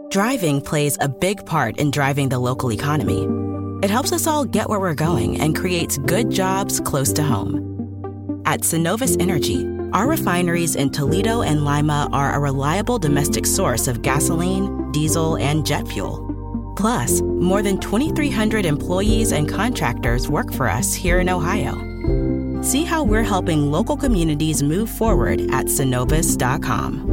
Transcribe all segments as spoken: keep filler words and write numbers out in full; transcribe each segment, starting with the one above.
Driving plays a big part in driving the local economy. It helps us all get where we're going and creates good jobs close to home. At Synovus Energy, our refineries in Toledo and Lima are a reliable domestic source of gasoline, diesel, and jet fuel. Plus, more than twenty-three hundred employees and contractors work for us here in Ohio. See how we're helping local communities move forward at Synovus dot com.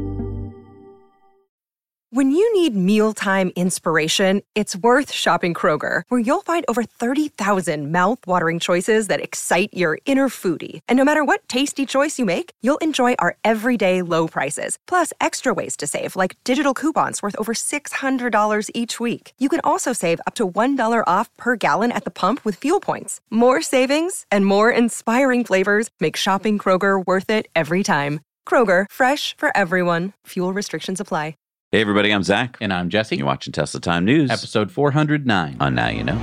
When you need mealtime inspiration, it's worth shopping Kroger, where you'll find over thirty thousand mouth-watering choices that excite your inner foodie. And no matter what tasty choice you make, you'll enjoy our everyday low prices, plus extra ways to save, like digital coupons worth over six hundred dollars each week. You can also save up to one dollar off per gallon at the pump with fuel points. More savings and more inspiring flavors make shopping Kroger worth it every time. Kroger, fresh for everyone. Fuel restrictions apply. Hey everybody, I'm Zach. And I'm Jesse. You're watching Tesla Time News. Episode four hundred nine. On Now You Know.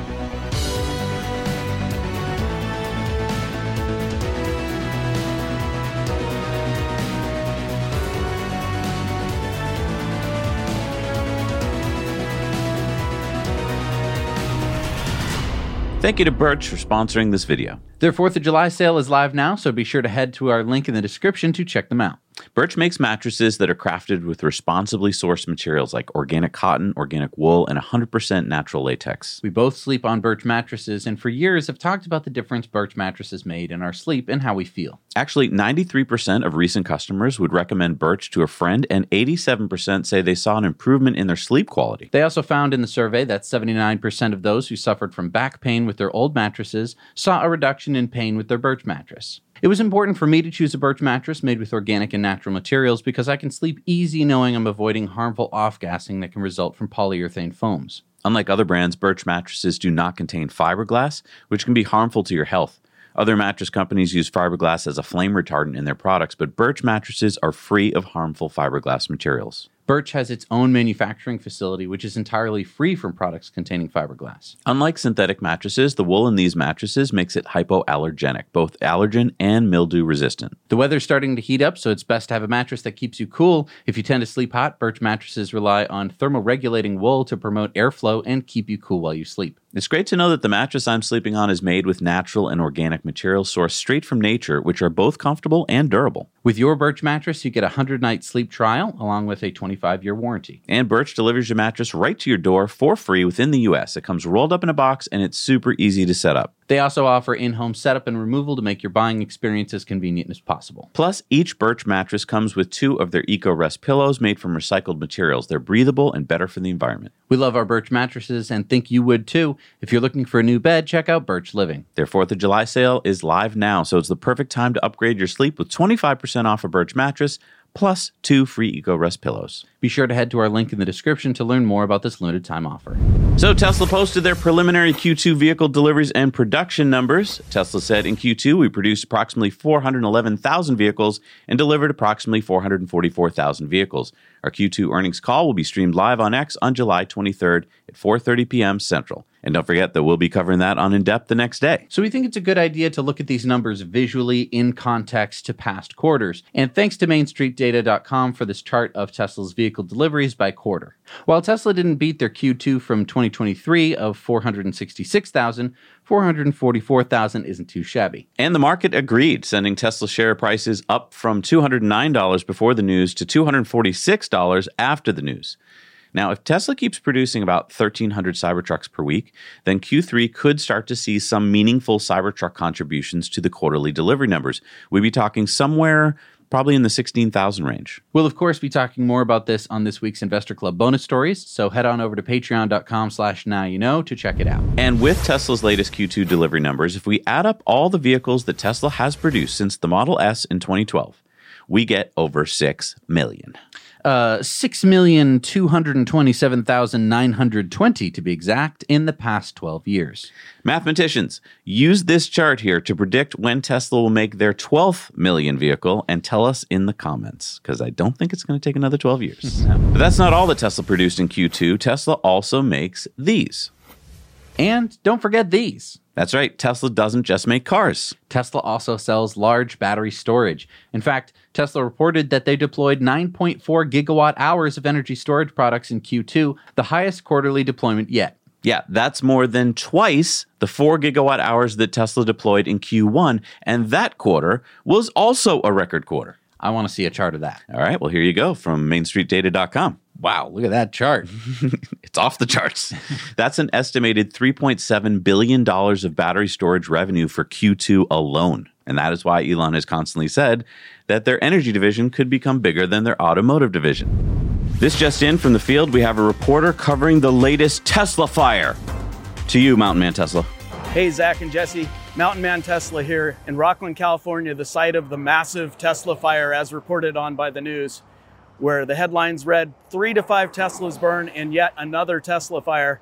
Thank you to Birch for sponsoring this video. Their fourth of July sale is live now, so be sure to head to our link in the description to check them out. Birch makes mattresses that are crafted with responsibly sourced materials like organic cotton, organic wool, and one hundred percent natural latex. We both sleep on Birch mattresses, and for years have talked about the difference Birch mattresses made in our sleep and how we feel. Actually, ninety-three percent of recent customers would recommend Birch to a friend, and eighty-seven percent say they saw an improvement in their sleep quality. They also found in the survey that seventy-nine percent of those who suffered from back pain with their old mattresses saw a reduction in pain with their Birch mattress. It was important for me to choose a Birch mattress made with organic and natural materials because I can sleep easy knowing I'm avoiding harmful off-gassing that can result from polyurethane foams. Unlike other brands, Birch mattresses do not contain fiberglass, which can be harmful to your health. Other mattress companies use fiberglass as a flame retardant in their products, but Birch mattresses are free of harmful fiberglass materials. Birch has its own manufacturing facility, which is entirely free from products containing fiberglass. Unlike synthetic mattresses, the wool in these mattresses makes it hypoallergenic, both allergen and mildew resistant. The weather's starting to heat up, so it's best to have a mattress that keeps you cool. If you tend to sleep hot, Birch mattresses rely on thermoregulating wool to promote airflow and keep you cool while you sleep. It's great to know that the mattress I'm sleeping on is made with natural and organic materials sourced straight from nature, which are both comfortable and durable. With your Birch mattress, you get a one hundred night sleep trial along with a twenty-five year warranty. And Birch delivers your mattress right to your door for free within the U S. It comes rolled up in a box and it's super easy to set up. They also offer in-home setup and removal to make your buying experience as convenient as possible. Plus, each Birch mattress comes with two of their EcoRest pillows made from recycled materials. They're breathable and better for the environment. We love our Birch mattresses and think you would too. If you're looking for a new bed, check out Birch Living. Their fourth of July sale is live now, so it's the perfect time to upgrade your sleep with twenty-five percent off a Birch mattress, plus two free EcoRest pillows. Be sure to head to our link in the description to learn more about this limited time offer. So Tesla posted their preliminary Q two vehicle deliveries and production numbers. Tesla said in Q two, we produced approximately four hundred eleven thousand vehicles and delivered approximately four hundred forty-four thousand vehicles. Our Q two earnings call will be streamed live on X on July twenty-third at four thirty p.m. Central. And don't forget that we'll be covering that on In Depth the next day. So we think it's a good idea to look at these numbers visually in context to past quarters. And thanks to Main Street Data dot com for this chart of Tesla's vehicle deliveries by quarter. While Tesla didn't beat their Q two from twenty twenty-three of four hundred sixty-six thousand, four hundred forty-four thousand isn't too shabby. And the market agreed, sending Tesla share prices up from two hundred nine dollars before the news to two hundred forty-six dollars after the news. Now, if Tesla keeps producing about thirteen hundred Cybertrucks per week, then Q three could start to see some meaningful Cybertruck contributions to the quarterly delivery numbers. We'd be talking somewhere probably in the sixteen thousand range. We'll, of course, be talking more about this on this week's Investor Club bonus stories, so head on over to patreon.com slash now you know to check it out. And with Tesla's latest Q two delivery numbers, if we add up all the vehicles that Tesla has produced since the Model S in twenty twelve, we get over six million. Uh, six million two hundred twenty-seven thousand nine hundred twenty to be exact in the past twelve years. Mathematicians, use this chart here to predict when Tesla will make their twelfth million vehicle and tell us in the comments, because I don't think it's going to take another twelve years. But that's not all that Tesla produced in Q two. Tesla also makes these. And don't forget these. That's right. Tesla doesn't just make cars. Tesla also sells large battery storage. In fact, Tesla reported that they deployed nine point four gigawatt hours of energy storage products in Q two, the highest quarterly deployment yet. Yeah, that's more than twice the four gigawatt hours that Tesla deployed in Q one, and that quarter was also a record quarter. I want to see a chart of that. All right, well, here you go from main street data dot com. Wow, look at that chart. It's off the charts. That's an estimated three point seven billion dollars of battery storage revenue for Q two alone. And that is why Elon has constantly said that their energy division could become bigger than their automotive division. This just in from the field, we have a reporter covering the latest Tesla fire. To you, Mountain Man Tesla. Hey, Zach and Jesse. Mountain Man Tesla here in Rockland, California, the site of the massive Tesla fire as reported on by the news, where the headlines read, three to five Teslas burn in yet another Tesla fire.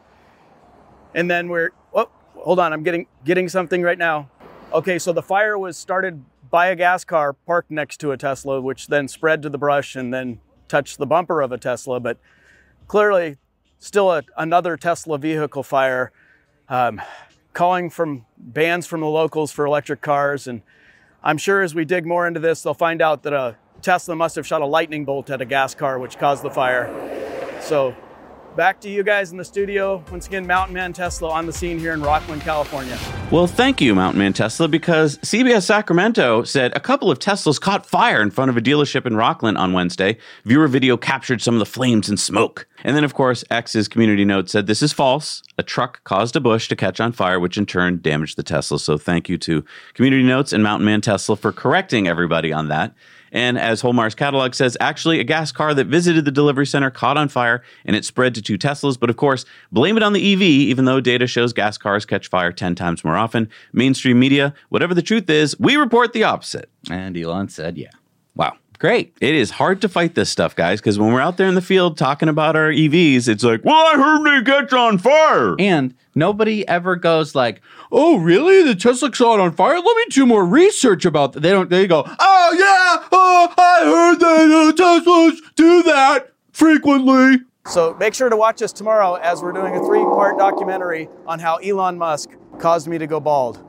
And then we're, oh, hold on, I'm getting getting something right now. Okay, so the fire was started by a gas car parked next to a Tesla, which then spread to the brush and then touched the bumper of a Tesla, but clearly still a, another Tesla vehicle fire. Um, calling from bans from the locals for electric cars. And I'm sure as we dig more into this, they'll find out that a Tesla must have shot a lightning bolt at a gas car, which caused the fire. So back to you guys in the studio. Once again, Mountain Man Tesla on the scene here in Rockland, California. Well, thank you, Mountain Man Tesla, because C B S Sacramento said a couple of Teslas caught fire in front of a dealership in Rockland on Wednesday. Viewer video captured some of the flames and smoke. And then, of course, X's community note said this is false. A truck caused a bush to catch on fire, which in turn damaged the Tesla. So thank you to Community Notes and Mountain Man Tesla for correcting everybody on that. And as Holmar's catalog says, actually, a gas car that visited the delivery center caught on fire and it spread to two Teslas. But of course, blame it on the E V, even though data shows gas cars catch fire ten times more often. Mainstream media, whatever the truth is, we report the opposite. And Elon said, yeah. Wow. Great. It is hard to fight this stuff, guys, because when we're out there in the field talking about our E Vs, it's like, well, I heard they catch on fire. And nobody ever goes like, oh, really? The Tesla caught on fire? Let me do more research about that. They don't, they go, oh, yeah, oh, I heard that uh, Teslas do that frequently. So make sure to watch us tomorrow as we're doing a three-part documentary on how Elon Musk caused me to go bald.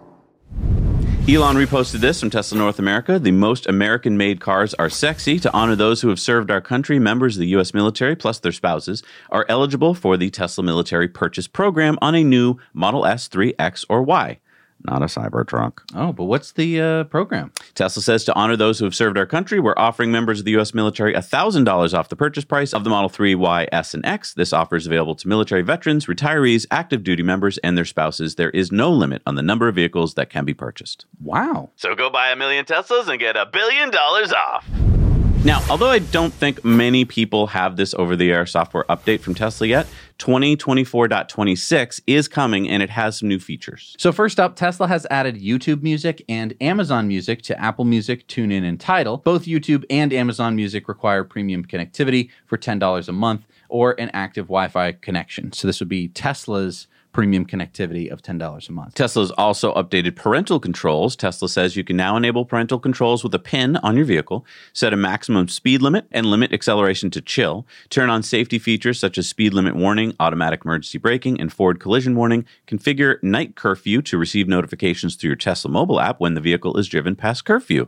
Elon reposted this from Tesla North America. The most American-made cars are sexy. To honor those who have served our country, members of the U S military, plus their spouses, are eligible for the Tesla Military Purchase Program on a new Model S, three, X, or Y. Not a Cybertruck. Oh, but what's the uh, program? Tesla says to honor those who have served our country, we're offering members of the U S military one thousand dollars off the purchase price of the Model three, Y, S, and X. This offer is available to military veterans, retirees, active duty members, and their spouses. There is no limit on the number of vehicles that can be purchased. Wow. So go buy a million Teslas and get a billion dollars off. Now, although I don't think many people have this over-the-air software update from Tesla yet, twenty twenty-four point twenty-six is coming, and it has some new features. So first up, Tesla has added YouTube Music and Amazon Music to Apple Music, TuneIn, and Tidal. Both YouTube and Amazon Music require premium connectivity for ten dollars a month or an active Wi-Fi connection. So this would be Tesla's premium connectivity of ten dollars a month. Tesla's also updated parental controls. Tesla says you can now enable parental controls with a pin on your vehicle, set a maximum speed limit, and limit acceleration to chill, turn on safety features such as speed limit warning, automatic emergency braking, and forward collision warning, configure night curfew to receive notifications through your Tesla mobile app when the vehicle is driven past curfew.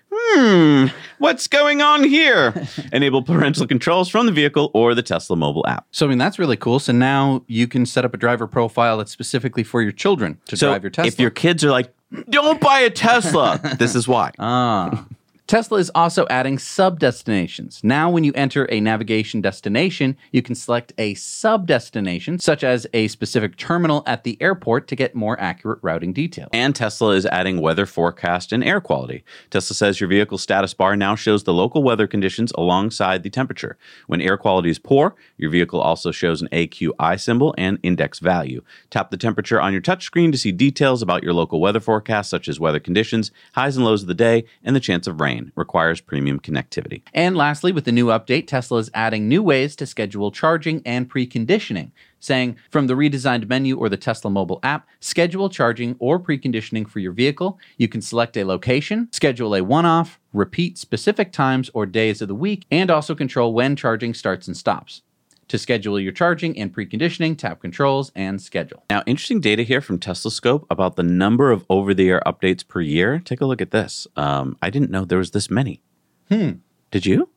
Hmm, what's going on here? Enable parental controls from the vehicle or the Tesla mobile app. So, I mean, that's really cool. So now you can set up a driver profile that's specifically for your children to so drive your Tesla. If your kids are like, don't buy a Tesla, this is why. Ah. Tesla is also adding sub-destinations. Now, when you enter a navigation destination, you can select a sub-destination, such as a specific terminal at the airport to get more accurate routing details. And Tesla is adding weather forecast and air quality. Tesla says your vehicle status bar now shows the local weather conditions alongside the temperature. When air quality is poor, your vehicle also shows an A Q I symbol and index value. Tap the temperature on your touchscreen to see details about your local weather forecast, such as weather conditions, highs and lows of the day, and the chance of rain. Requires premium connectivity. And lastly, with the new update, Tesla is adding new ways to schedule charging and preconditioning, saying from the redesigned menu or the Tesla mobile app, schedule charging or preconditioning for your vehicle. You can select a location, schedule a one-off, repeat specific times or days of the week, and also control when charging starts and stops. to schedule your charging and preconditioning, tap controls, and schedule. Now, interesting data here from Tesla Scope about the number of over-the-air updates per year. Take a look at this. Um, I didn't know there was this many. Hmm. Did you?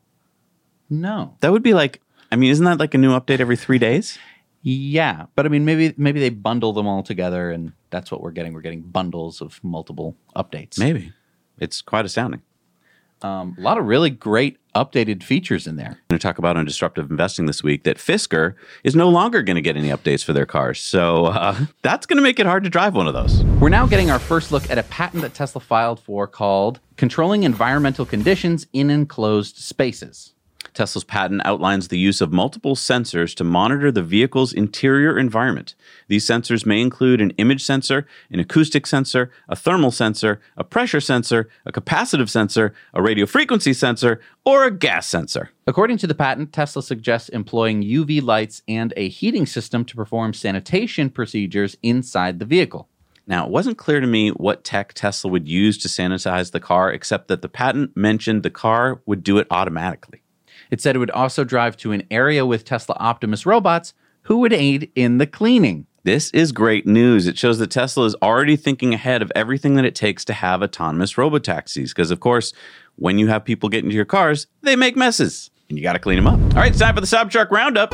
No. That would be like, I mean, isn't that like a new update every three days? Yeah, but I mean, maybe maybe they bundle them all together, and that's what we're getting. We're getting bundles of multiple updates. Maybe. It's quite astounding. Um, a lot of really great updated features in there. I'm going to talk about on Disruptive Investing this week that Fisker is no longer going to get any updates for their cars. So uh, that's going to make it hard to drive one of those. We're now getting our first look at a patent that Tesla filed for called Controlling Environmental Conditions in Enclosed Spaces. Tesla's patent outlines the use of multiple sensors to monitor the vehicle's interior environment. These sensors may include an image sensor, an acoustic sensor, a thermal sensor, a pressure sensor, a capacitive sensor, a radio frequency sensor, or a gas sensor. According to the patent, Tesla suggests employing U V lights and a heating system to perform sanitation procedures inside the vehicle. Now, it wasn't clear to me what tech Tesla would use to sanitize the car, except that the patent mentioned the car would do it automatically. It said it would also drive to an area with Tesla Optimus robots who would aid in the cleaning. This is great news. It shows that Tesla is already thinking ahead of everything that it takes to have autonomous robotaxis. Because, of course, when you have people get into your cars, they make messes. And you got to clean them up. All right, it's time for the Cybertruck Roundup.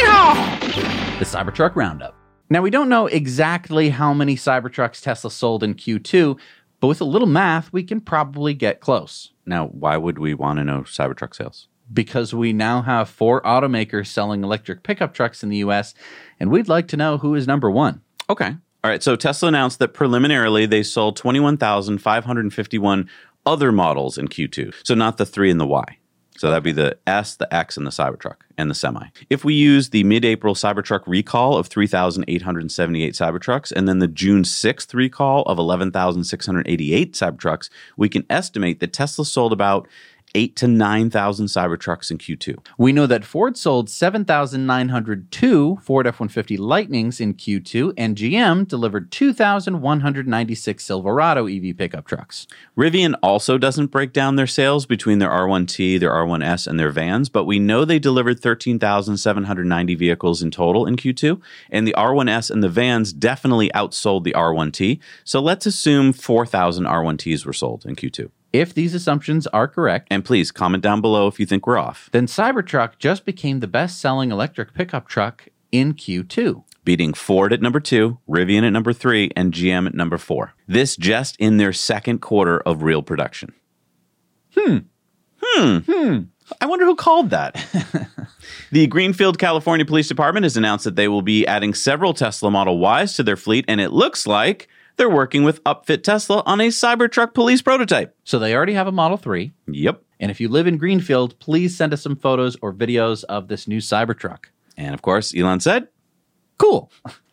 Yeehaw! The Cybertruck Roundup. Now, we don't know exactly how many Cybertrucks Tesla sold in Q two, but with a little math, we can probably get close. Now, why would we want to know Cybertruck sales? Because we now have four automakers selling electric pickup trucks in the U S, and we'd like to know who is number one. Okay. All right. So Tesla announced that preliminarily they sold twenty-one thousand five hundred fifty-one other models in Q two. So not the three and the Y. So that'd be the S, the X, and the Cybertruck, and the Semi. If we use the mid-April Cybertruck recall of three thousand eight hundred seventy-eight Cybertrucks, and then the June sixth recall of eleven thousand six hundred eighty-eight Cybertrucks, we can estimate that Tesla sold about eight to nine thousand Cybertrucks in Q two. We know that Ford sold seven thousand nine hundred two Ford F one fifty Lightnings in Q two, and G M delivered two thousand one hundred ninety-six Silverado E V pickup trucks. Rivian also doesn't break down their sales between their R one T, their R one S, and their vans, but we know they delivered thirteen thousand seven hundred ninety vehicles in total in Q two, and the R one S and the vans definitely outsold the R one T, so let's assume four thousand R one Ts were sold in Q two. If these assumptions are correct, and please comment down below if you think we're off, then Cybertruck just became the best-selling electric pickup truck in Q two. Beating Ford at number two, Rivian at number three, and G M at number four. This just in their second quarter of real production. Hmm. Hmm. Hmm. I wonder who called that. The Greenfield, California Police Department has announced that they will be adding several Tesla Model Ys to their fleet, and it looks like they're working with Upfit Tesla on a Cybertruck police prototype. So they already have a Model three. Yep. And if you live in Greenfield, please send us some photos or videos of this new Cybertruck. And of course, Elon said, cool.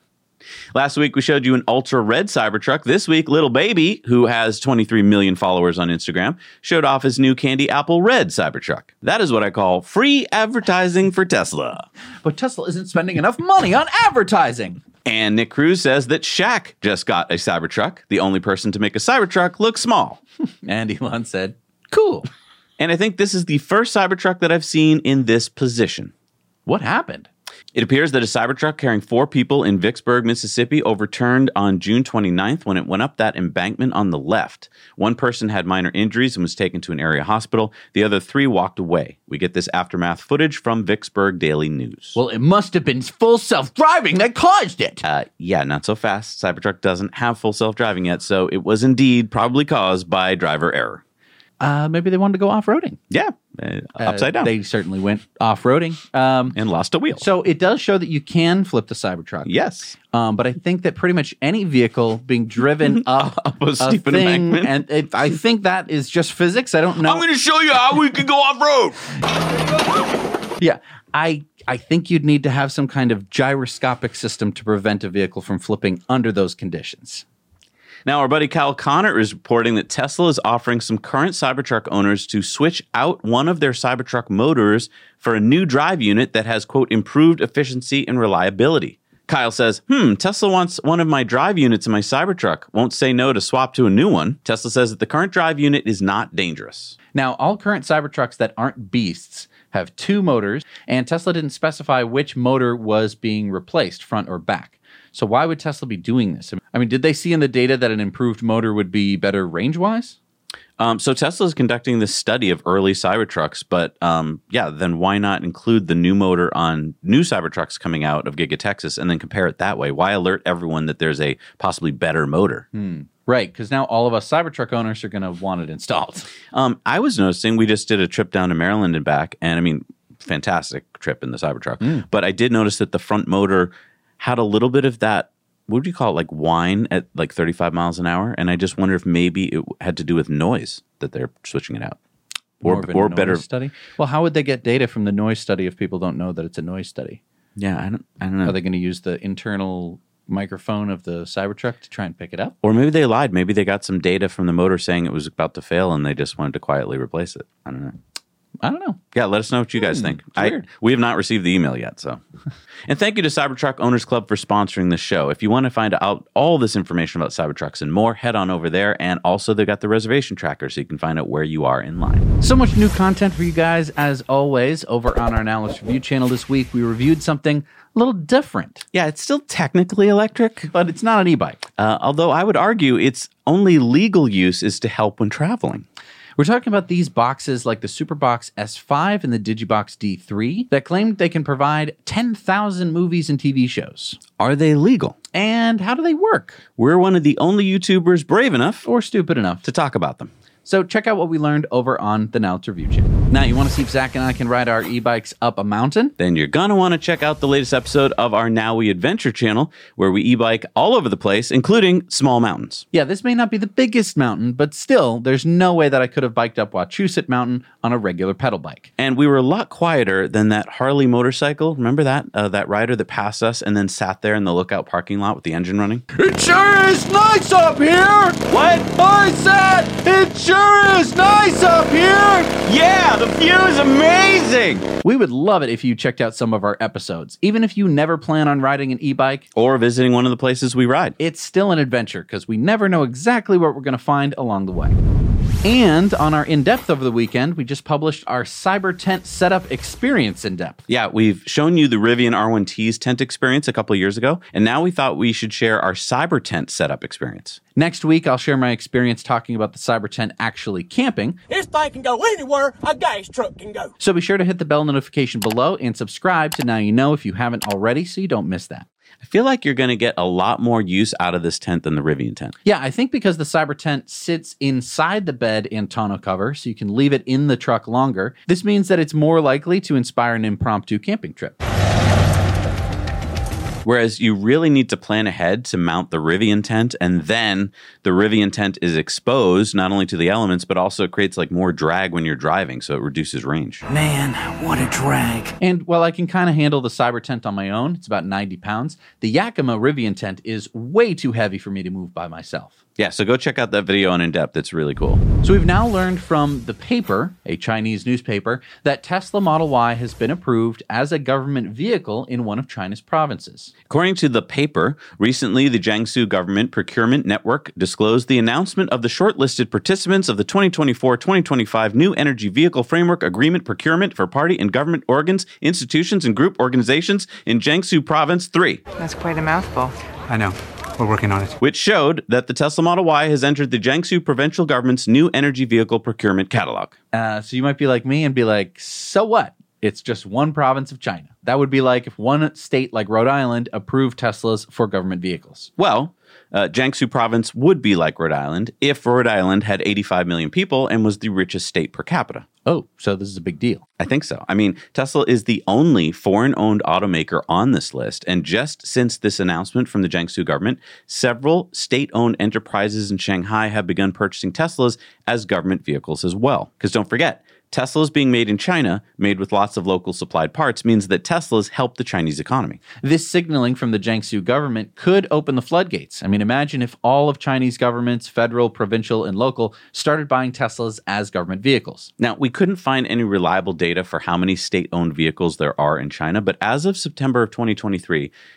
Last week, we showed you an ultra red Cybertruck. This week, Little Baby, who has twenty-three million followers on Instagram, showed off his new candy apple red Cybertruck. That is what I call free advertising for Tesla. But Tesla isn't spending enough money on advertising. And Nick Cruz says that Shaq just got a Cybertruck. The only person to make a Cybertruck look small. And Elon said, cool. And I think this is the first Cybertruck that I've seen in this position. What happened? It appears that a Cybertruck carrying four people in Vicksburg, Mississippi overturned on June twenty-ninth when it went up that embankment on the left. One person had minor injuries and was taken to an area hospital. The other three walked away. We get this aftermath footage from Vicksburg Daily News. Well, it must have been full self-driving that caused it. Uh, yeah, not so fast. Cybertruck doesn't have full self-driving yet, so it was indeed probably caused by driver error. Uh, maybe they wanted to go off-roading. Yeah, uh, upside down. Uh, they certainly went off-roading. Um, and lost a wheel. So it does show that you can flip the Cybertruck. Yes. Um, but I think that pretty much any vehicle being driven up, up a steep thing, embankment. And it, I think that is just physics. I don't know. I'm going to show you how we can go off-road. Yeah. I, I think you'd need to have some kind of gyroscopic system to prevent a vehicle from flipping under those conditions. Now, our buddy Kyle Connor is reporting that Tesla is offering some current Cybertruck owners to switch out one of their Cybertruck motors for a new drive unit that has, quote, improved efficiency and reliability. Kyle says, hmm, Tesla wants one of my drive units in my Cybertruck. Won't say no to swap to a new one. Tesla says that the current drive unit is not dangerous. Now, all current Cybertrucks that aren't beasts have two motors, and Tesla didn't specify which motor was being replaced, front or back. So why would Tesla be doing this? I mean, did they see in the data that an improved motor would be better range-wise? Um, so Tesla is conducting this study of early Cybertrucks, but um, yeah, then why not include the new motor on new Cybertrucks coming out of Giga Texas and then compare it that way? Why alert everyone that there's a possibly better motor? Hmm. Right, because now all of us Cybertruck owners are going to want it installed. Um, I was noticing we just did a trip down to Maryland and back, and I mean, fantastic trip in the Cybertruck. Mm. But I did notice that the front motor had a little bit of that, what would you call it, like whine at like thirty-five miles an hour. And I just wonder if maybe it had to do with noise that they're switching it out. Or, or better study. Well, how would they get data from the noise study if people don't know that it's a noise study? Yeah, I don't, I don't know. Are they going to use the internal microphone of the Cybertruck to try and pick it up? Or maybe they lied. Maybe they got some data from the motor saying it was about to fail and they just wanted to quietly replace it. I don't know. I don't know. Yeah, let us know what you guys hmm, think. I, we have not received the email yet, so. And thank you to Cybertruck Owners Club for sponsoring this show. If you want to find out all this information about Cybertrucks and more, head on over there. And also, they've got the reservation tracker, so you can find out where you are in line. So much new content for you guys, as always, over on our Now Let's Review channel this week. We reviewed something a little different. Yeah, it's still technically electric, but it's not an e-bike. Uh, although I would argue its only legal use is to help when traveling. We're talking about these boxes like the Superbox S five and the Digibox D three that claim they can provide ten thousand movies and T V shows. Are they legal? And how do they work? We're one of the only YouTubers brave enough or stupid enough to talk about them. So check out what we learned over on the Now Let's Review channel. Now, you want to see if Zach and I can ride our e-bikes up a mountain? Then you're going to want to check out the latest episode of our Now We Adventure channel, where we e-bike all over the place, including small mountains. Yeah, this may not be the biggest mountain, but still, there's no way that I could have biked up Wachusett Mountain on a regular pedal bike. And we were a lot quieter than that Harley motorcycle. Remember that? Uh, that rider that passed us and then sat there in the lookout parking lot with the engine running? It sure is nice up here! What? I said, it sure is nice up here! Yeah, the view is amazing! We would love it if you checked out some of our episodes. Even if you never plan on riding an e-bike or visiting one of the places we ride, it's still an adventure because we never know exactly what we're going to find along the way. And on our In-Depth over the weekend, we just published our Cyber Tent Setup Experience In-Depth. Yeah, we've shown you the Rivian R one T's tent experience a couple of years ago, and now we thought we should share our Cyber Tent setup experience. Next week, I'll share my experience talking about the Cyber Tent actually camping. This thing can go anywhere a gas truck can go. So be sure to hit the bell notification below and subscribe to Now You Know if you haven't already so you don't miss that. I feel like you're going to get a lot more use out of this tent than the Rivian tent. Yeah, I think because the Cyber Tent sits inside the bed and tonneau cover, so you can leave it in the truck longer. This means that it's more likely to inspire an impromptu camping trip. Whereas you really need to plan ahead to mount the Rivian tent, and then the Rivian tent is exposed not only to the elements, but also it creates like more drag when you're driving, so it reduces range. Man, what a drag. And while I can kind of handle the Cyber Tent on my own, it's about ninety pounds, the Yakima Rivian tent is way too heavy for me to move by myself. Yeah, so go check out that video on In-Depth. It's really cool. So we've now learned from The Paper, a Chinese newspaper, that Tesla Model Y has been approved as a government vehicle in one of China's provinces. According to The Paper, recently the Jiangsu Government Procurement Network disclosed the announcement of the shortlisted participants of the twenty twenty-four twenty twenty-five New Energy Vehicle Framework Agreement procurement for party and government organs, institutions, and group organizations in Jiangsu Province three. That's quite a mouthful. I know. We're working on it. Which showed that the Tesla Model Y has entered the Jiangsu Provincial Government's New Energy Vehicle Procurement Catalog. Uh, so you might be like me and be like, so what? It's just one province of China. That would be like if one state like Rhode Island approved Teslas for government vehicles. Well, uh, Jiangsu Province would be like Rhode Island if Rhode Island had eighty-five million people and was the richest state per capita. Oh, so this is a big deal. I think so. I mean, Tesla is the only foreign-owned automaker on this list, and just since this announcement from the Jiangsu government, several state-owned enterprises in Shanghai have begun purchasing Teslas as government vehicles as well. Because don't forget, Teslas being made in China, made with lots of local supplied parts, means that Teslas help the Chinese economy. This signaling from the Jiangsu government could open the floodgates. I mean, imagine if all of Chinese governments, federal, provincial, and local, started buying Teslas as government vehicles. Now, we couldn't find any reliable data for how many state-owned vehicles there are in China, but as of September of twenty twenty-three,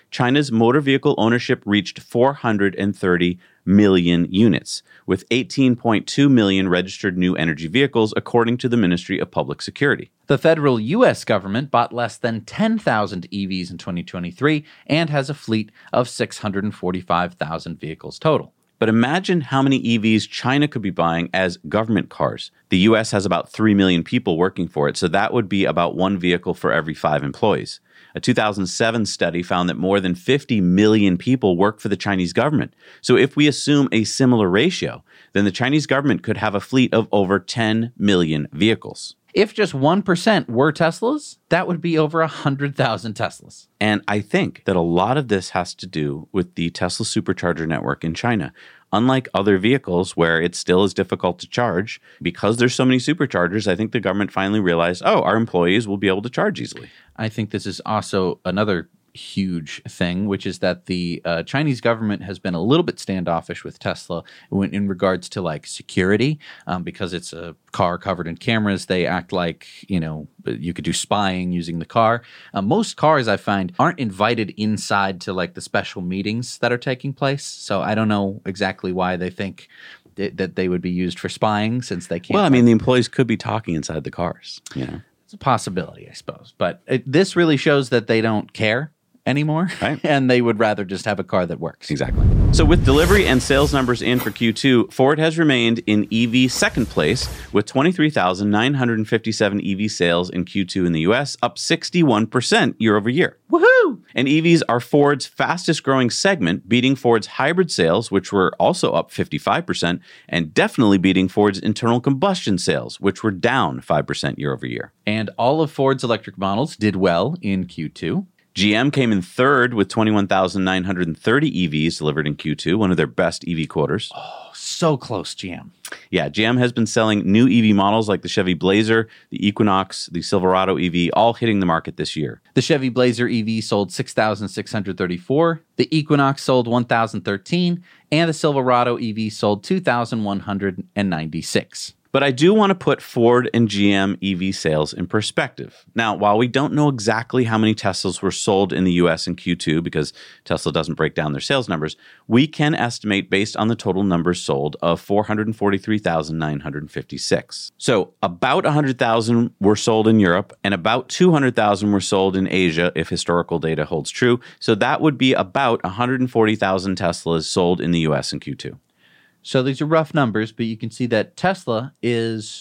China's motor vehicle ownership reached four hundred thirty million units, with eighteen point two million registered new energy vehicles, according to the Ministry of Public Security. The federal U S government bought less than ten thousand E Vs in twenty twenty-three and has a fleet of six hundred forty-five thousand vehicles total. But imagine how many E Vs China could be buying as government cars. The U S has about three million people working for it, so that would be about one vehicle for every five employees. A two thousand seven study found that more than fifty million people work for the Chinese government. So if we assume a similar ratio, then the Chinese government could have a fleet of over ten million vehicles. If just one percent were Teslas, that would be over one hundred thousand Teslas. And I think that a lot of this has to do with the Tesla supercharger network in China. Unlike other vehicles where it still is difficult to charge, because there's so many superchargers, I think the government finally realized, oh, our employees will be able to charge easily. I think this is also another huge thing, which is that the uh, Chinese government has been a little bit standoffish with Tesla when, in regards to like security, um, because it's a car covered in cameras. They act like, you know, you could do spying using the car. Uh, most cars, I find, aren't invited inside to like the special meetings that are taking place. So I don't know exactly why they think th- that they would be used for spying, since they can't. Well, I mean, the employees could be talking inside the cars, you know. It's a possibility, I suppose. But it, this really shows that they don't care anymore, right? And they would rather just have a car that works. Exactly. So with delivery and sales numbers in for Q two, Ford has remained in E V second place with twenty-three thousand nine hundred fifty-seven E V sales in Q two in the U S, up sixty-one percent year over year. Woohoo! And E Vs are Ford's fastest growing segment, beating Ford's hybrid sales, which were also up fifty-five percent, and definitely beating Ford's internal combustion sales, which were down five percent year over year. And all of Ford's electric models did well in Q two. G M came in third with twenty-one thousand nine hundred thirty E Vs delivered in Q two, one of their best E V quarters. Oh, so close, G M. Yeah, G M has been selling new E V models like the Chevy Blazer, the Equinox, the Silverado E V, all hitting the market this year. The Chevy Blazer E V sold six thousand six hundred thirty-four, the Equinox sold one thousand thirteen, and the Silverado E V sold two thousand one hundred ninety-six. But I do want to put Ford and G M E V sales in perspective. Now, while we don't know exactly how many Teslas were sold in the U S in Q two because Tesla doesn't break down their sales numbers, we can estimate based on the total numbers sold of four hundred forty-three thousand nine hundred fifty-six. So about one hundred thousand were sold in Europe and about two hundred thousand were sold in Asia if historical data holds true. So that would be about one hundred forty thousand Teslas sold in the U S in Q two. So these are rough numbers, but you can see that Tesla is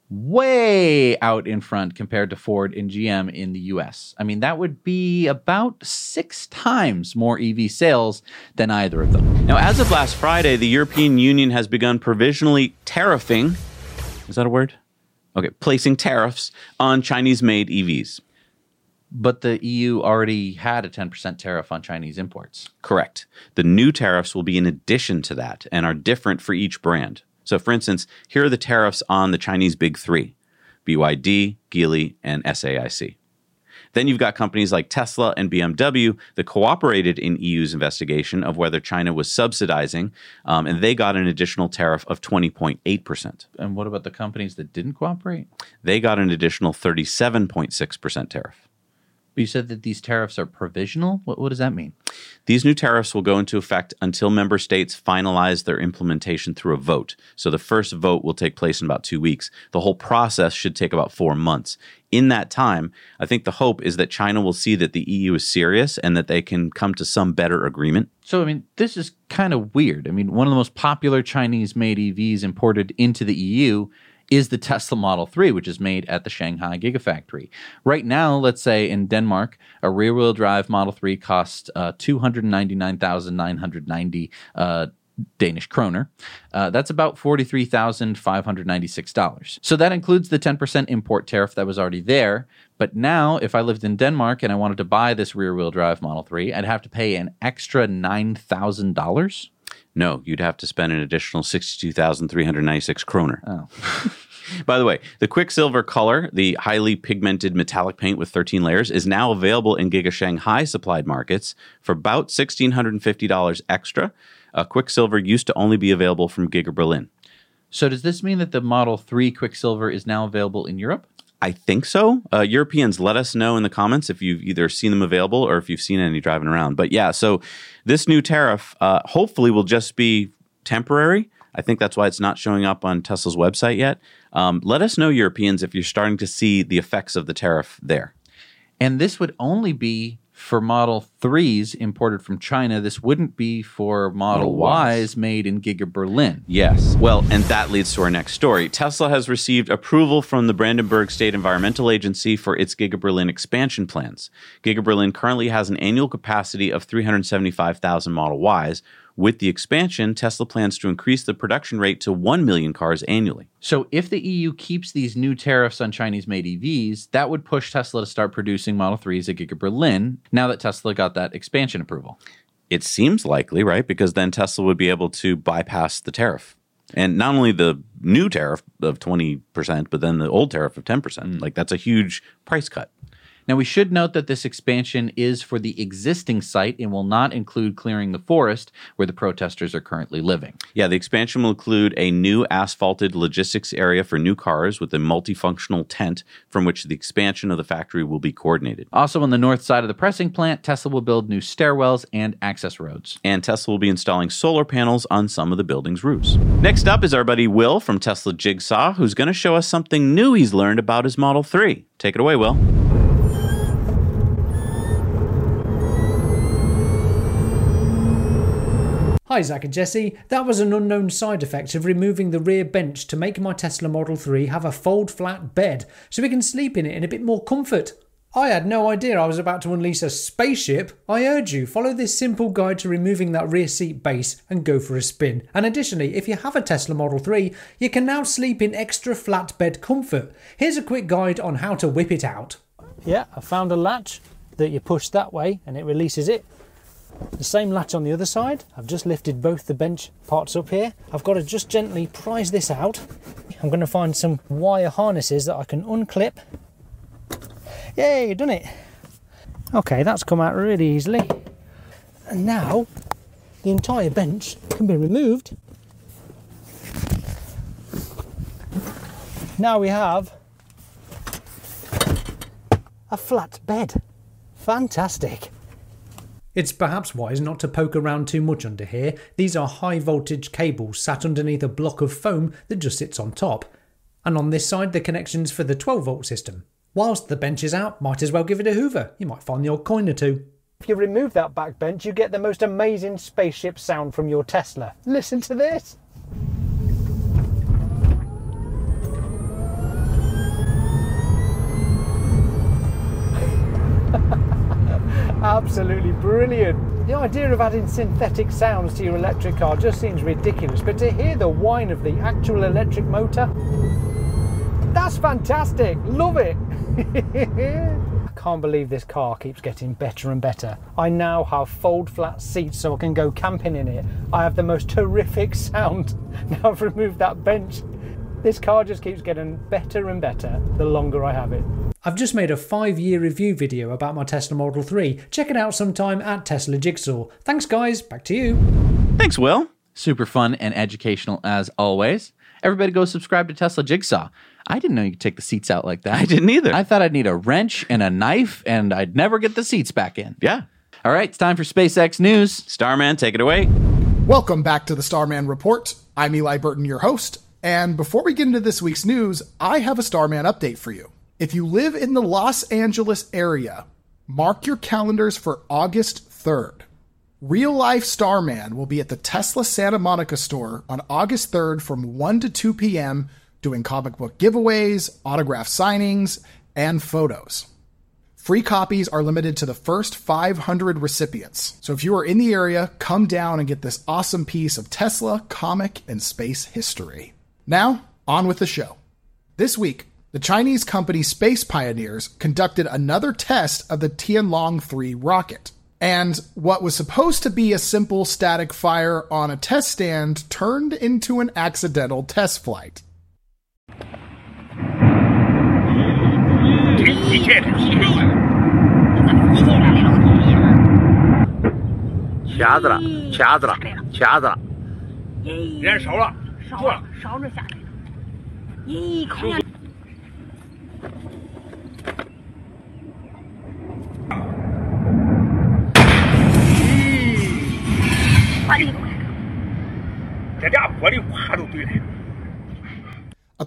way out in front compared to Ford and G M in the U S. I mean, that would be about six times more E V sales than either of them. Now, as of last Friday, the European Union has begun provisionally tariffing, is that a word? Okay, placing tariffs on Chinese-made E Vs. But the E U already had a ten percent tariff on Chinese imports. Correct. The new tariffs will be in addition to that and are different for each brand. So, for instance, here are the tariffs on the Chinese big three, B Y D, Geely, and S A I C. Then you've got companies like Tesla and B M W that cooperated in E U's investigation of whether China was subsidizing, um, and they got an additional tariff of twenty point eight percent. And what about the companies that didn't cooperate? They got an additional thirty-seven point six percent tariff. You said that these tariffs are provisional? What, what does that mean? These new tariffs will go into effect until member states finalize their implementation through a vote. So the first vote will take place in about two weeks. The whole process should take about four months. In that time, I think the hope is that China will see that the E U is serious and that they can come to some better agreement. So, I mean, this is kind of weird. I mean, one of the most popular Chinese-made E Vs imported into the E U is the Tesla Model three, which is made at the Shanghai Gigafactory. Right now, let's say in Denmark, a rear-wheel drive Model three costs uh, two hundred ninety-nine thousand nine hundred ninety uh, Danish kroner. Uh, that's about forty-three thousand five hundred ninety-six dollars. So that includes the ten percent import tariff that was already there. But now, if I lived in Denmark and I wanted to buy this rear-wheel drive Model three, I'd have to pay an extra nine thousand dollars. No, you'd have to spend an additional sixty-two thousand three hundred ninety-six kroner. Oh. By the way, the Quicksilver color, the highly pigmented metallic paint with thirteen layers, is now available in Giga Shanghai supplied markets for about one thousand six hundred fifty dollars extra. Uh, Quicksilver used to only be available from Giga Berlin. So does this mean that the Model three Quicksilver is now available in Europe? I think so. Uh, Europeans, let us know in the comments if you've either seen them available or if you've seen any driving around. But yeah, so this new tariff uh, hopefully will just be temporary. I think that's why it's not showing up on Tesla's website yet. Um, let us know, Europeans, if you're starting to see the effects of the tariff there. And this would only be for Model threes imported from China. This wouldn't be for Model, Model Ys made in Giga Berlin. Yes. Well, and that leads to our next story. Tesla has received approval from the Brandenburg State Environmental Agency for its Giga Berlin expansion plans. Giga Berlin currently has an annual capacity of three hundred seventy-five thousand Model Ys. With the expansion, Tesla plans to increase the production rate to one million cars annually. So if the E U keeps these new tariffs on Chinese-made E Vs, that would push Tesla to start producing Model threes at Giga Berlin, now that Tesla got that expansion approval. It seems likely, right? Because then Tesla would be able to bypass the tariff. And not only the new tariff of twenty percent, but then the old tariff of ten percent. Mm. Like, that's a huge price cut. Now, we should note that this expansion is for the existing site and will not include clearing the forest where the protesters are currently living. Yeah, the expansion will include a new asphalted logistics area for new cars with a multifunctional tent from which the expansion of the factory will be coordinated. Also, on the north side of the pressing plant, Tesla will build new stairwells and access roads. And Tesla will be installing solar panels on some of the building's roofs. Next up is our buddy Will from Tesla Jigsaw, who's going to show us something new he's learned about his Model three. Take it away, Will. Hi Zach and Jesse, that was an unknown side effect of removing the rear bench to make my Tesla Model three have a fold flat bed so we can sleep in it in a bit more comfort. I had no idea I was about to unleash a spaceship. I urge you, follow this simple guide to removing that rear seat base and go for a spin. And additionally, if you have a Tesla Model three, you can now sleep in extra flat bed comfort. Here's a quick guide on how to whip it out. Yeah, I found a latch that you push that way and it releases it. The same latch on the other side. I've just lifted both the bench parts up here. I've got to just gently prise this out. I'm going to find some wire harnesses that I can unclip. Yay, done it. Okay, that's come out really easily. And now the entire bench can be removed. Now we have a flat bed. Fantastic. It's perhaps wise not to poke around too much under here. These are high voltage cables sat underneath a block of foam that just sits on top. And on this side the connections for the twelve volt system. Whilst the bench is out, might as well give it a hoover. You might find the odd coin or two. If you remove that back bench, you get the most amazing spaceship sound from your Tesla. Listen to this. Absolutely brilliant. The idea of adding synthetic sounds to your electric car just seems ridiculous, but to hear the whine of the actual electric motor, that's fantastic. Love it. I can't believe this car keeps getting better and better. I now have fold flat seats so I can go camping in it. I have the most terrific sound. Now I've removed that bench. This car just keeps getting better and better the longer I have it. I've just made a five-year review video about my Tesla Model three. Check it out sometime at Tesla Jigsaw. Thanks guys, back to you. Thanks, Will. Super fun and educational as always. Everybody go subscribe to Tesla Jigsaw. I didn't know you could take the seats out like that. I didn't either. I thought I'd need a wrench and a knife and I'd never get the seats back in. Yeah. All right, it's time for SpaceX News. Starman, take it away. Welcome back to the Starman Report. I'm Eli Burton, your host. And before we get into this week's news, I have a Starman update for you. If you live in the Los Angeles area, mark your calendars for August third. Real Life Starman will be at the Tesla Santa Monica store on August third from one to two p.m. doing comic book giveaways, autograph signings, and photos. Free copies are limited to the first five hundred recipients. So if you are in the area, come down and get this awesome piece of Tesla, comic, and space history. Now, on with the show. This week, the Chinese company Space Pioneers conducted another test of the Tianlong three rocket. And what was supposed to be a simple static fire on a test stand turned into an accidental test flight.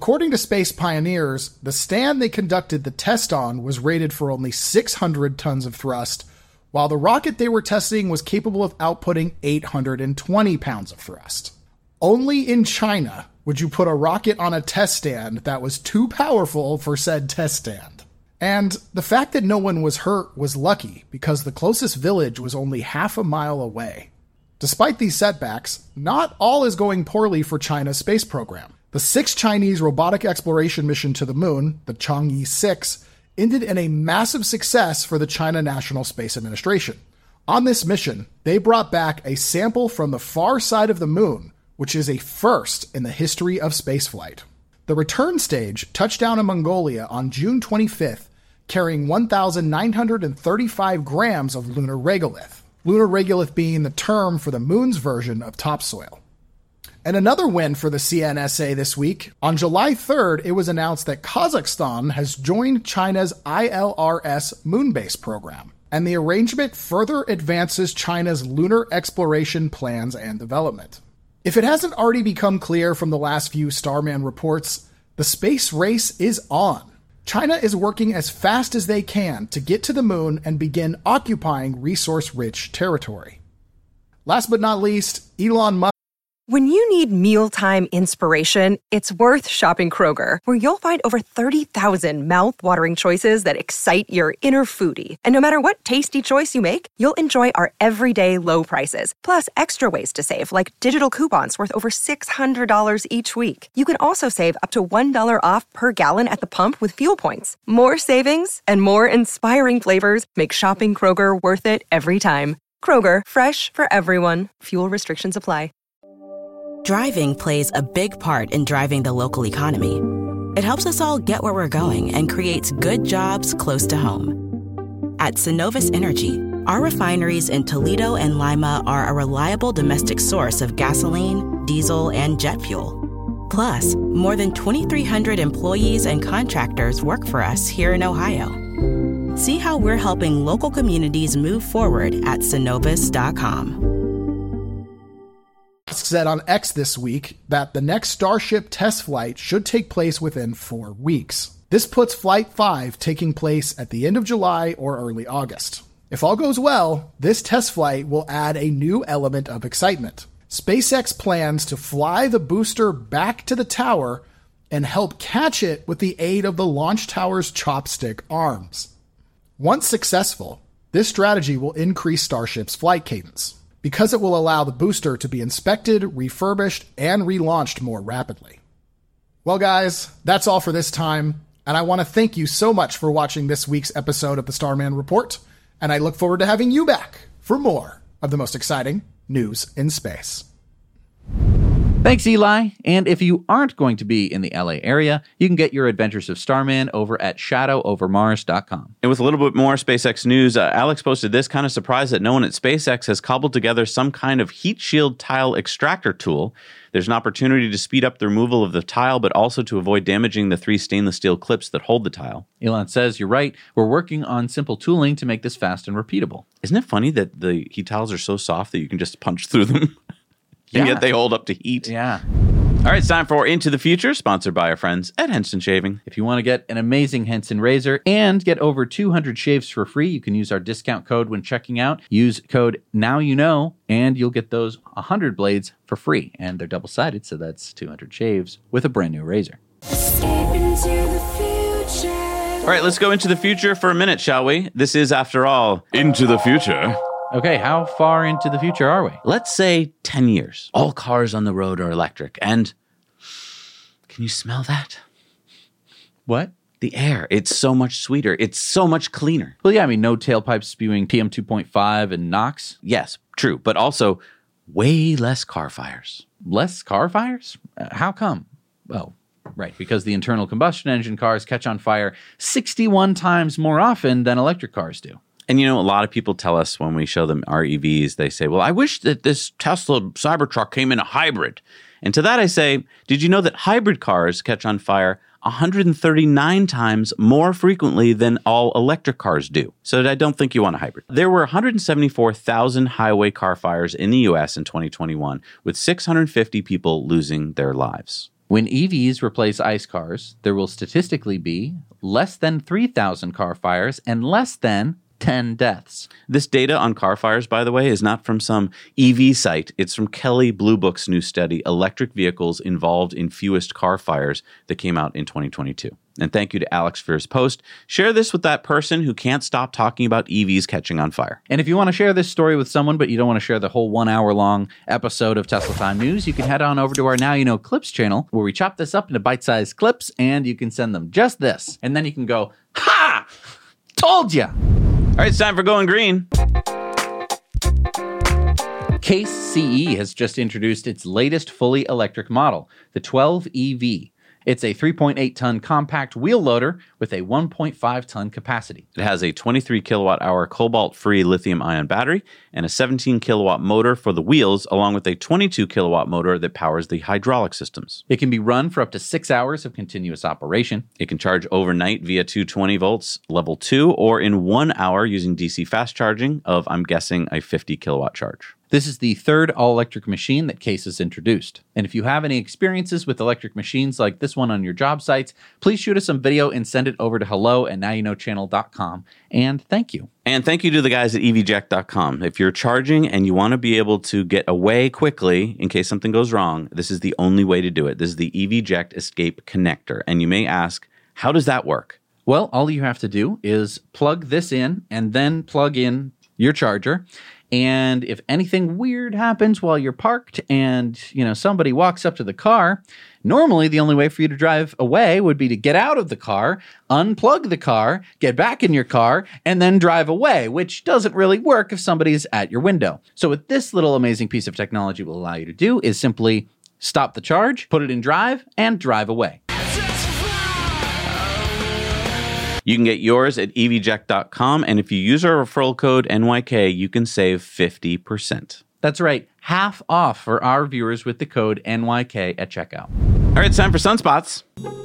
According to Space Pioneers, the stand they conducted the test on was rated for only six hundred tons of thrust, while the rocket they were testing was capable of outputting eight hundred twenty pounds of thrust. Only in China would you put a rocket on a test stand that was too powerful for said test stand. And the fact that no one was hurt was lucky, because the closest village was only half a mile away. Despite these setbacks, not all is going poorly for China's space program. The sixth Chinese robotic exploration mission to the moon, the Chang'e six, ended in a massive success for the China National Space Administration. On this mission, they brought back a sample from the far side of the moon, which is a first in the history of spaceflight. The return stage touched down in Mongolia on June twenty-fifth, carrying one thousand nine hundred thirty-five grams of lunar regolith. Lunar regolith being the term for the moon's version of topsoil. And another win for the C N S A this week. On July third, it was announced that Kazakhstan has joined China's I L R S Moonbase program, and the arrangement further advances China's lunar exploration plans and development. If it hasn't already become clear from the last few Starman reports, the space race is on. China is working as fast as they can to get to the moon and begin occupying resource-rich territory. Last but not least, Elon Musk. When you need mealtime inspiration, it's worth shopping Kroger, where you'll find over thirty thousand mouth-watering choices that excite your inner foodie. And no matter what tasty choice you make, you'll enjoy our everyday low prices, plus extra ways to save, like digital coupons worth over six hundred dollars each week. You can also save up to one dollar off per gallon at the pump with fuel points. More savings and more inspiring flavors make shopping Kroger worth it every time. Kroger, fresh for everyone. Fuel restrictions apply. Driving plays a big part in driving the local economy. It helps us all get where we're going and creates good jobs close to home. At Synovus Energy, our refineries in Toledo and Lima are a reliable domestic source of gasoline, diesel, and jet fuel. Plus, more than twenty-three hundred employees and contractors work for us here in Ohio. See how we're helping local communities move forward at Synovus dot com. Said on X this week that the next Starship test flight should take place within four weeks. This puts Flight five taking place at the end of July or early August. If all goes well, this test flight will add a new element of excitement. SpaceX plans to fly the booster back to the tower and help catch it with the aid of the launch tower's chopstick arms. Once successful, this strategy will increase Starship's flight cadence, because it will allow the booster to be inspected, refurbished, and relaunched more rapidly. Well, guys, that's all for this time, and I want to thank you so much for watching this week's episode of the Starman Report, and I look forward to having you back for more of the most exciting news in space. Thanks, Eli. And if you aren't going to be in the L A area, you can get your Adventures of Starman over at shadow over mars dot com. And with a little bit more SpaceX news, uh, Alex posted this, kind of surprised that no one at SpaceX has cobbled together some kind of heat shield tile extractor tool. There's an opportunity to speed up the removal of the tile, but also to avoid damaging the three stainless steel clips that hold the tile. Elon says, you're right, we're working on simple tooling to make this fast and repeatable. Isn't it funny that the heat tiles are so soft that you can just punch through them? And Yeah. yet they hold up to heat. Yeah. All right, it's time for Into the Future, sponsored by our friends at Henson Shaving. If you want to get an amazing Henson razor and get over two hundred shaves for free, you can use our discount code when checking out. Use code NOWYOUKNOW, and you'll get those one hundred blades for free. And they're double-sided, so that's two hundred shaves with a brand new razor. Escape into the future. All right, let's go into the future for a minute, shall we? This is, after all, Into the Future. Okay, how far into the future are we? Let's say ten years. All cars on the road are electric. And can you smell that? What? The air. It's so much sweeter. It's so much cleaner. Well, yeah, I mean, no tailpipes spewing P M two point five and NOx. Yes, true. But also way less car fires. Less car fires? Uh, how come? Well, right, because the internal combustion engine cars catch on fire sixty-one times more often than electric cars do. And, you know, a lot of people tell us when we show them our E Vs, they say, well, I wish that this Tesla Cybertruck came in a hybrid. And to that I say, did you know that hybrid cars catch on fire one hundred thirty-nine times more frequently than all electric cars do? So I don't think you want a hybrid. There were one hundred seventy-four thousand highway car fires in the U S in twenty twenty-one, with six hundred fifty people losing their lives. When E Vs replace ICE cars, there will statistically be less than three thousand car fires and less than ten deaths. This data on car fires, by the way, is not from some E V site. It's from Kelley Blue Book's new study, Electric Vehicles Involved in Fewest Car Fires, that came out in twenty twenty-two. And thank you to Alex for his post. Share this with that person who can't stop talking about E Vs catching on fire. And if you want to share this story with someone, but you don't want to share the whole one hour long episode of Tesla Time News, you can head on over to our Now You Know Clips channel, where we chop this up into bite-sized clips, and you can send them just this. And then you can go, ha! Told ya! All right, it's time for Going Green. Case C E has just introduced its latest fully electric model, the twelve E V. It's a three point eight ton compact wheel loader with a one point five ton capacity. It has a twenty-three kilowatt hour cobalt-free lithium-ion battery and a seventeen kilowatt motor for the wheels, along with a twenty-two kilowatt motor that powers the hydraulic systems. It can be run for up to six hours of continuous operation. It can charge overnight via two hundred twenty volts level two, or in one hour using D C fast charging of, I'm guessing, a fifty kilowatt charge. This is the third all-electric machine that Case has introduced. And if you have any experiences with electric machines like this one on your job sites, please shoot us some video and send it over to hello at now you know channel dot com. And thank you. And thank you to the guys at E V Ject dot com. If you're charging and you want to be able to get away quickly in case something goes wrong, this is the only way to do it. This is the EVJect Escape Connector. And you may ask, how does that work? Well, all you have to do is plug this in and then plug in your charger. And if anything weird happens while you're parked and, you know, somebody walks up to the car, normally the only way for you to drive away would be to get out of the car, unplug the car, get back in your car, and then drive away, which doesn't really work if somebody's at your window. So what this little amazing piece of technology will allow you to do is simply stop the charge, put it in drive, and drive away. You can get yours at E V Ject dot com, and if you use our referral code N Y K, you can save fifty percent. That's right, half off for our viewers with the code N Y K at checkout. All right, it's time for Sunspots.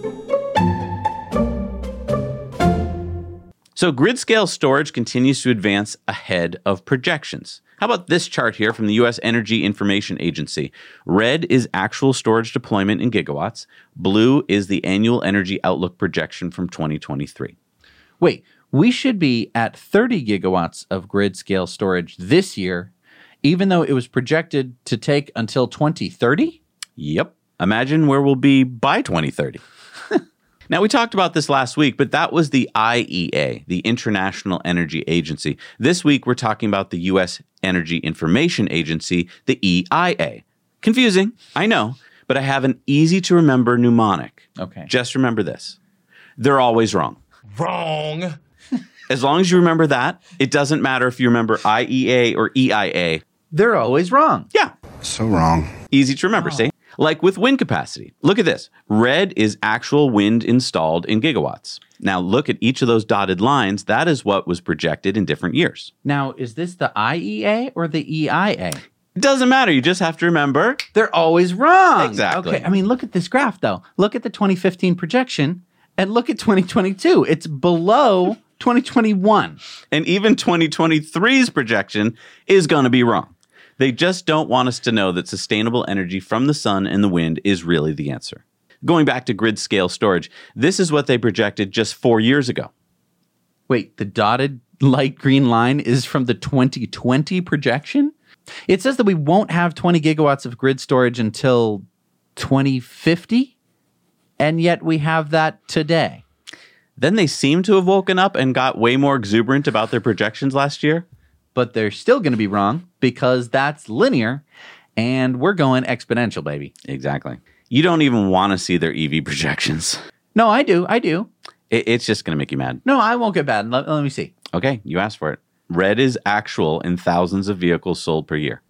So grid scale storage continues to advance ahead of projections. How about this chart here from the U S Energy Information Agency? Red is actual storage deployment in gigawatts. Blue is the annual energy outlook projection from twenty twenty-three. Wait, we should be at thirty gigawatts of grid scale storage this year, even though it was projected to take until twenty thirty? Yep. Imagine where we'll be by twenty thirty. Now, we talked about this last week, but that was the I E A, the International Energy Agency. This week, we're talking about the U S Energy Information Agency, the E I A. Confusing, I know, but I have an easy-to-remember mnemonic. Okay. Just remember this. They're always wrong. Wrong. As long as you remember that, it doesn't matter if you remember I E A or E I A. They're always wrong. Yeah. So wrong. Easy to remember, Oh. see? Like with wind capacity. Look at this. Red is actual wind installed in gigawatts. Now look at each of those dotted lines. That is what was projected in different years. Now, is this the I E A or the E I A? It doesn't matter. You just have to remember. They're always wrong. Exactly. Okay, I mean, look at this graph, though. Look at the twenty fifteen projection and look at twenty twenty-two. It's below twenty twenty-one. And even twenty twenty-three's projection is going to be wrong. They just don't want us to know that sustainable energy from the sun and the wind is really the answer. Going back to grid scale storage, this is what they projected just four years ago. Wait, the dotted light green line is from the twenty twenty projection? It says that we won't have twenty gigawatts of grid storage until twenty fifty, and yet we have that today. Then they seem to have woken up and got way more exuberant about their projections last year. But they're still going to be wrong because that's linear, and we're going exponential, baby. Exactly. You don't even want to see their E V projections. No, I do. I do. It, it's just going to make you mad. No, I won't get bad. Let, let me see. Okay, you asked for it. Red is actual in thousands of vehicles sold per year.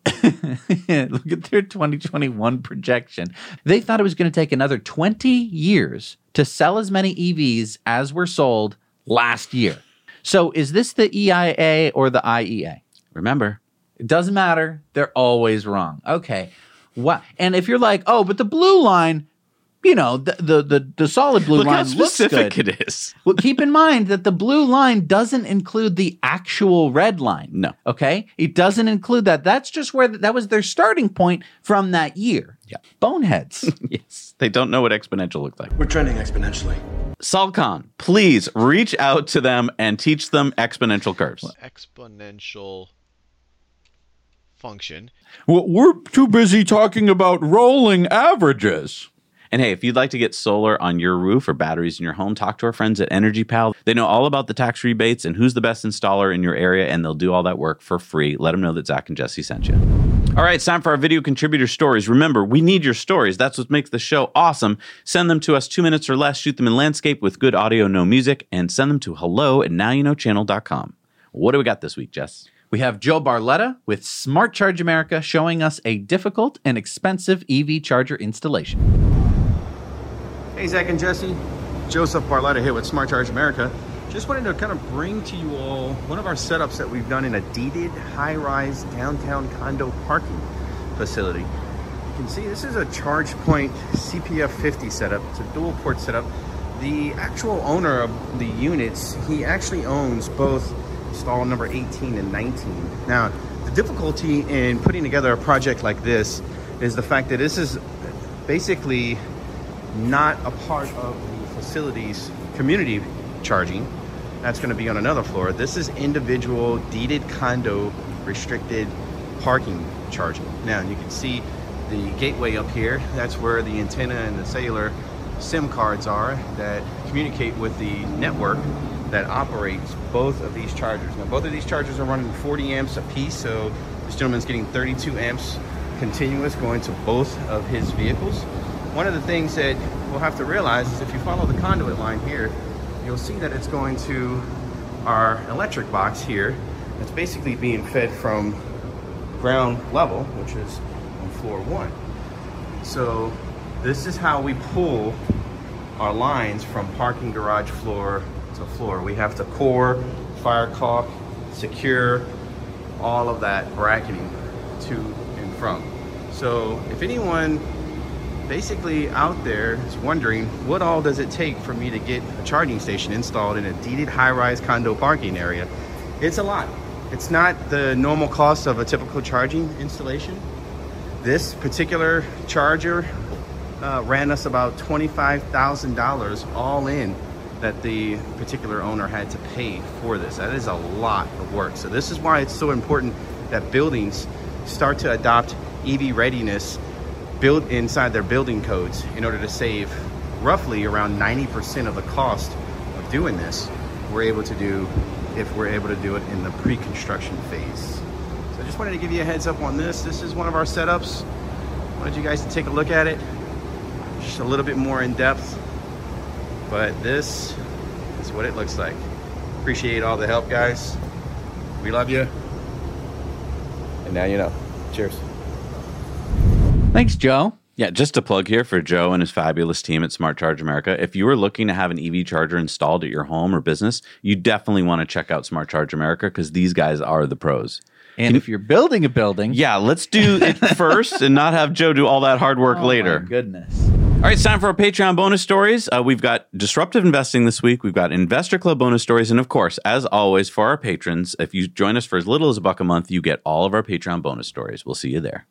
Look at their twenty twenty-one projection. They thought it was going to take another twenty years to sell as many E Vs as were sold last year. So is this the E I A or the I E A? Remember, it doesn't matter. They're always wrong. Okay. What? And if you're like, oh, but the blue line, you know, the the the, the solid blue Look line how specific looks good. it is. Well, keep in mind that the blue line doesn't include the actual red line. No. Okay? It doesn't include that. That's just where th- that was their starting point from that year. Yeah. Boneheads. Yes. They don't know what exponential looks like. We're trending exponentially. Salcon, please reach out to them and teach them exponential curves. Exponential function. Well, we're too busy talking about rolling averages. And hey, if you'd like to get solar on your roof or batteries in your home, talk to our friends at EnergyPal. They know all about the tax rebates and who's the best installer in your area, and they'll do all that work for free. Let them know that Zach and Jesse sent you. All right, it's time for our video contributor stories. Remember, we need your stories. That's what makes the show awesome. Send them to us two minutes or less. Shoot them in landscape with good audio, no music, and send them to hello at now you know channel dot com. What do we got this week, Jess? We have Joe Barletta with Smart Charge America showing us a difficult and expensive E V charger installation. Hey, Zach and Jesse. Joseph Barletta here with Smart Charge America. Just wanted to kind of bring to you all one of our setups that we've done in a deeded high-rise downtown condo parking facility. You can see this is a ChargePoint C P F fifty setup. It's a dual port setup. The actual owner of the units, he actually owns both stall number eighteen and nineteen. Now, the difficulty in putting together a project like this is the fact that this is basically not a part of the facility's community charging. That's going to be on another floor. This is individual deeded condo restricted parking charging. Now you can see the gateway up here. That's where the antenna and the cellular SIM cards are that communicate with the network that operates both of these chargers. Now both of these chargers are running forty amps a piece, so this gentleman's getting thirty-two amps continuous going to both of his vehicles. One of the things that we'll have to realize is if you follow the conduit line here, you'll see that it's going to our electric box here. It's basically being fed from ground level, which is on floor one. So this is how we pull our lines from parking garage floor to floor. We have to core, fire caulk, secure, all of that bracketing to and from. So if anyone basically out there is wondering what all does it take for me to get a charging station installed in a deeded high-rise condo parking area, it's a lot. It's not the normal cost of a typical charging installation. This particular charger uh, ran us about twenty-five thousand dollars all in that the particular owner had to pay for this. That is a lot of work. So this is why it's so important that buildings start to adopt E V readiness built inside their building codes in order to save roughly around ninety percent of the cost of doing this. We're able to do if we're able to do it in the pre-construction phase. So I just wanted to give you a heads up on this. This is one of our setups. I wanted you guys to take a look at it. Just a little bit more in depth, but this is what it looks like. Appreciate all the help, guys. We love you. And now you know. Cheers. Thanks, Joe. Yeah, just a plug here for Joe and his fabulous team at Smart Charge America. If you are looking to have an E V charger installed at your home or business, you definitely want to check out Smart Charge America because these guys are the pros. And Can if you're building a building... Yeah, let's do it first and not have Joe do all that hard work oh later. My goodness. All right, it's time for our Patreon bonus stories. Uh, we've got disruptive investing this week. We've got Investor Club bonus stories. And of course, as always, for our patrons, if you join us for as little as a buck a month, you get all of our Patreon bonus stories. We'll see you there.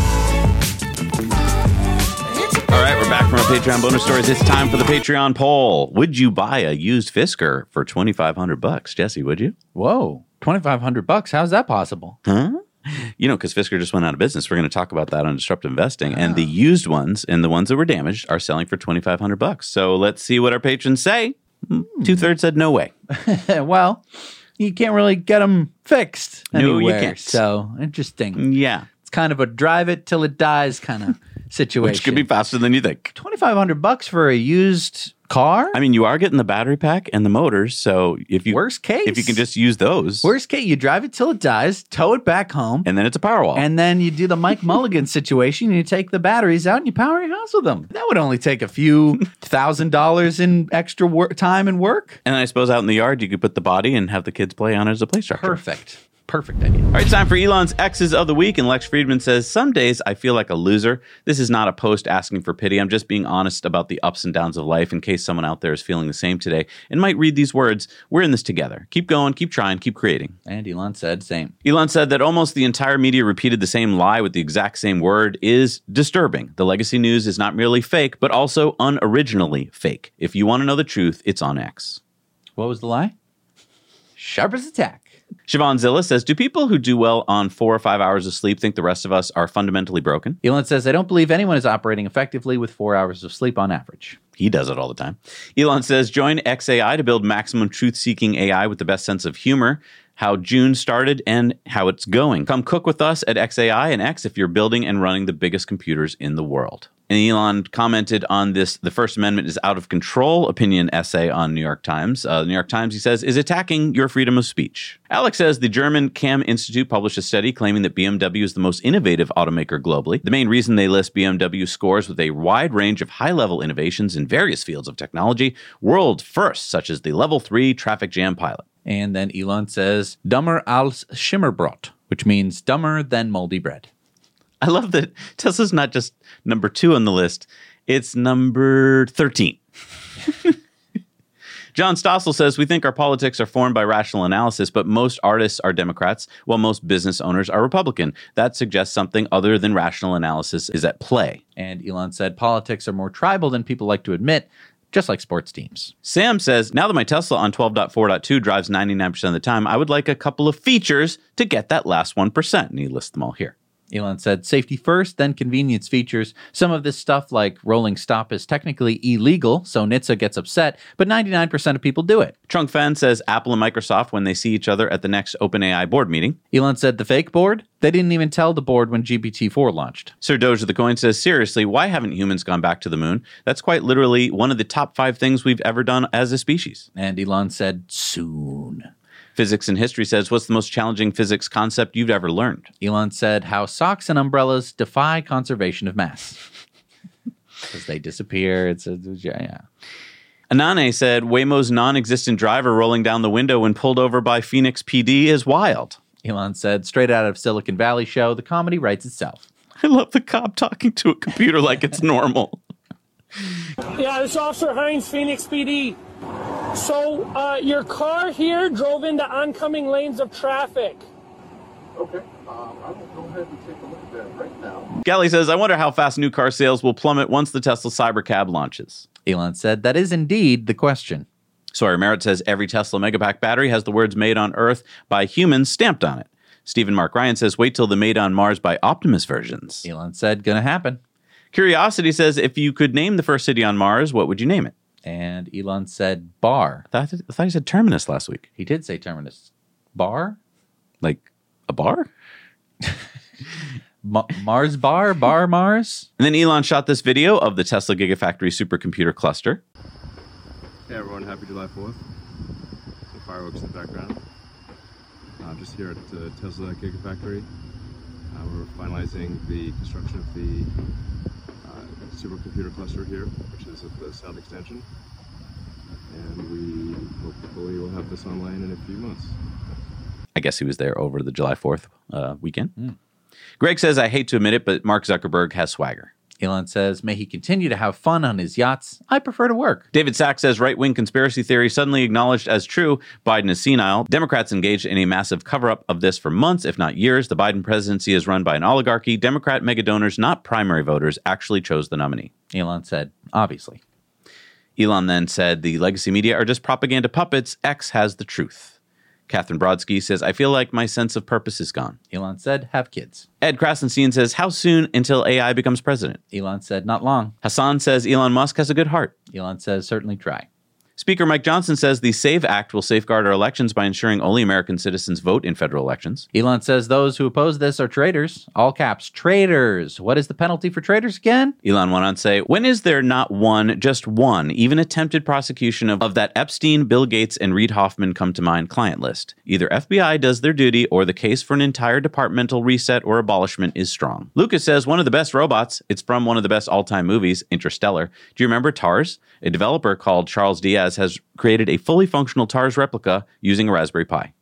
All right, we're back from our Patreon bonus stories. It's time for the Patreon poll. Would you buy a used Fisker for twenty-five hundred bucks? Jesse, would you? Whoa, twenty-five hundred bucks. How's that possible? Huh? You know, because Fisker just went out of business. We're going to talk about that on Disruptive Investing. And the used ones and the ones that were damaged are selling for twenty-five hundred bucks. So let's see what our patrons say. Two-thirds said no way. Well, you can't really get them fixed No, anywhere. you can't. So, interesting. Yeah. It's kind of a drive it till it dies kind of situation. Which could be faster than you think. twenty-five hundred bucks for a used car? I mean, you are getting the battery pack and the motors, so if you worst case, if you can just use those, worst case, you drive it till it dies, tow it back home, and then it's a Powerwall, and then you do the Mike Mulligan situation. You take the batteries out and you power your house with them. That would only take a few thousand dollars in extra work, time and work. And I suppose out in the yard, you could put the body and have the kids play on it as a play structure. Perfect. perfect idea. All right, time for Elon's X's of the week. And Lex Friedman says, some days I feel like a loser. This is not a post asking for pity. I'm just being honest about the ups and downs of life in case someone out there is feeling the same today and might read these words. We're in this together. Keep going, keep trying, keep creating. And Elon said same. Elon said that almost the entire media repeated the same lie with the exact same word is disturbing. The legacy news is not merely fake, but also unoriginally fake. If you want to know the truth, it's on X. What was the lie? Sharp as a tack. Siobhan Zilla says, do people who do well on four or five hours of sleep think the rest of us are fundamentally broken? Elon says, I don't believe anyone is operating effectively with four hours of sleep on average. He does it all the time. Elon says, join X A I to build maximum truth-seeking A I with the best sense of humor, how June started, and how it's going. Come cook with us at X A I and X if you're building and running the biggest computers in the world. And Elon commented on this, the First Amendment is out of control opinion essay on New York Times. Uh, the New York Times, he says, is attacking your freedom of speech. Alex says the German C A M Institute published a study claiming that B M W is the most innovative automaker globally. The main reason they list B M W scores with a wide range of high-level innovations in various fields of technology, world firsts, such as the Level three traffic jam pilot. And then Elon says, dummer als Schimmerbrot, which means dumber than moldy bread. I love that Tesla's not just number two on the list, it's number thirteen. John Stossel says, we think our politics are formed by rational analysis, but most artists are Democrats, while most business owners are Republican. That suggests something other than rational analysis is at play. And Elon said, politics are more tribal than people like to admit, just like sports teams. Sam says, now that my Tesla on twelve point four point two drives ninety-nine percent of the time, I would like a couple of features to get that last one percent. And he lists them all here. Elon said, safety first, then convenience features. Some of this stuff, like rolling stop, is technically illegal, so N H T S A gets upset, but ninety-nine percent of people do it. Trunk Fan says, Apple and Microsoft when they see each other at the next OpenAI board meeting. Elon said, the fake board? They didn't even tell the board when G P T four launched. Sir Doge of the Coin says, seriously, why haven't humans gone back to the moon? That's quite literally one of the top five things we've ever done as a species. And Elon said, soon. Physics and History says, what's the most challenging physics concept you've ever learned? Elon said, how socks and umbrellas defy conservation of mass. Because they disappear. It's a, yeah. Anane said, Waymo's non-existent driver rolling down the window when pulled over by Phoenix P D is wild. Elon said, straight out of Silicon Valley show, the comedy writes itself. I love the cop talking to a computer like it's normal. Yeah, this is Officer Hines, Phoenix P D. So, uh, your car here drove into oncoming lanes of traffic. Okay, um, I will go ahead and take a look at that right now. Gally says, I wonder how fast new car sales will plummet once the Tesla Cybercab launches. Elon said, that is indeed the question. Sawyer Merritt says, every Tesla Megapack battery has the words made on Earth by humans stamped on it. Stephen Mark Ryan says, wait till the made on Mars by Optimus versions. Elon said, gonna happen. Curiosity says, if you could name the first city on Mars, what would you name it? And Elon said bar. I thought, I thought he said terminus last week. He did say terminus. Bar? Like a bar? Ma- Mars bar? Bar Mars? And then Elon shot this video of the Tesla Gigafactory supercomputer cluster. Hey everyone, happy July fourth. The fireworks in the background. Uh, just here at the Tesla Gigafactory. Uh, we're finalizing the construction of the supercomputer cluster here, which is at the Sound Extension, and we hopefully will have this online in a few months. I guess he was there over the July fourth uh, weekend. Mm. Greg says, I hate to admit it, but Mark Zuckerberg has swagger. Elon says, may he continue to have fun on his yachts. I prefer to work. David Sachs says, right-wing conspiracy theory suddenly acknowledged as true. Biden is senile. Democrats engaged in a massive cover-up of this for months, if not years. The Biden presidency is run by an oligarchy. Democrat mega donors, not primary voters, actually chose the nominee. Elon said, obviously. Elon then said, the legacy media are just propaganda puppets. X has the truth. Catherine Brodsky says, I feel like my sense of purpose is gone. Elon said, have kids. Ed Krasenstein says, how soon until A I becomes president? Elon said, not long. Hassan says, Elon Musk has a good heart. Elon says, certainly try. Speaker Mike Johnson says the SAVE Act will safeguard our elections by ensuring only American citizens vote in federal elections. Elon says those who oppose this are traitors. All caps, traitors. What is the penalty for traitors again? Elon went on to say, when is there not one, just one, even attempted prosecution of, of that Epstein, Bill Gates, and Reid Hoffman come to mind client list? Either F B I does their duty or the case for an entire departmental reset or abolishment is strong. Lucas says one of the best robots, it's from one of the best all-time movies, Interstellar. Do you remember TARS? A developer called Charles Diaz has created a fully functional TARS replica using a Raspberry Pi.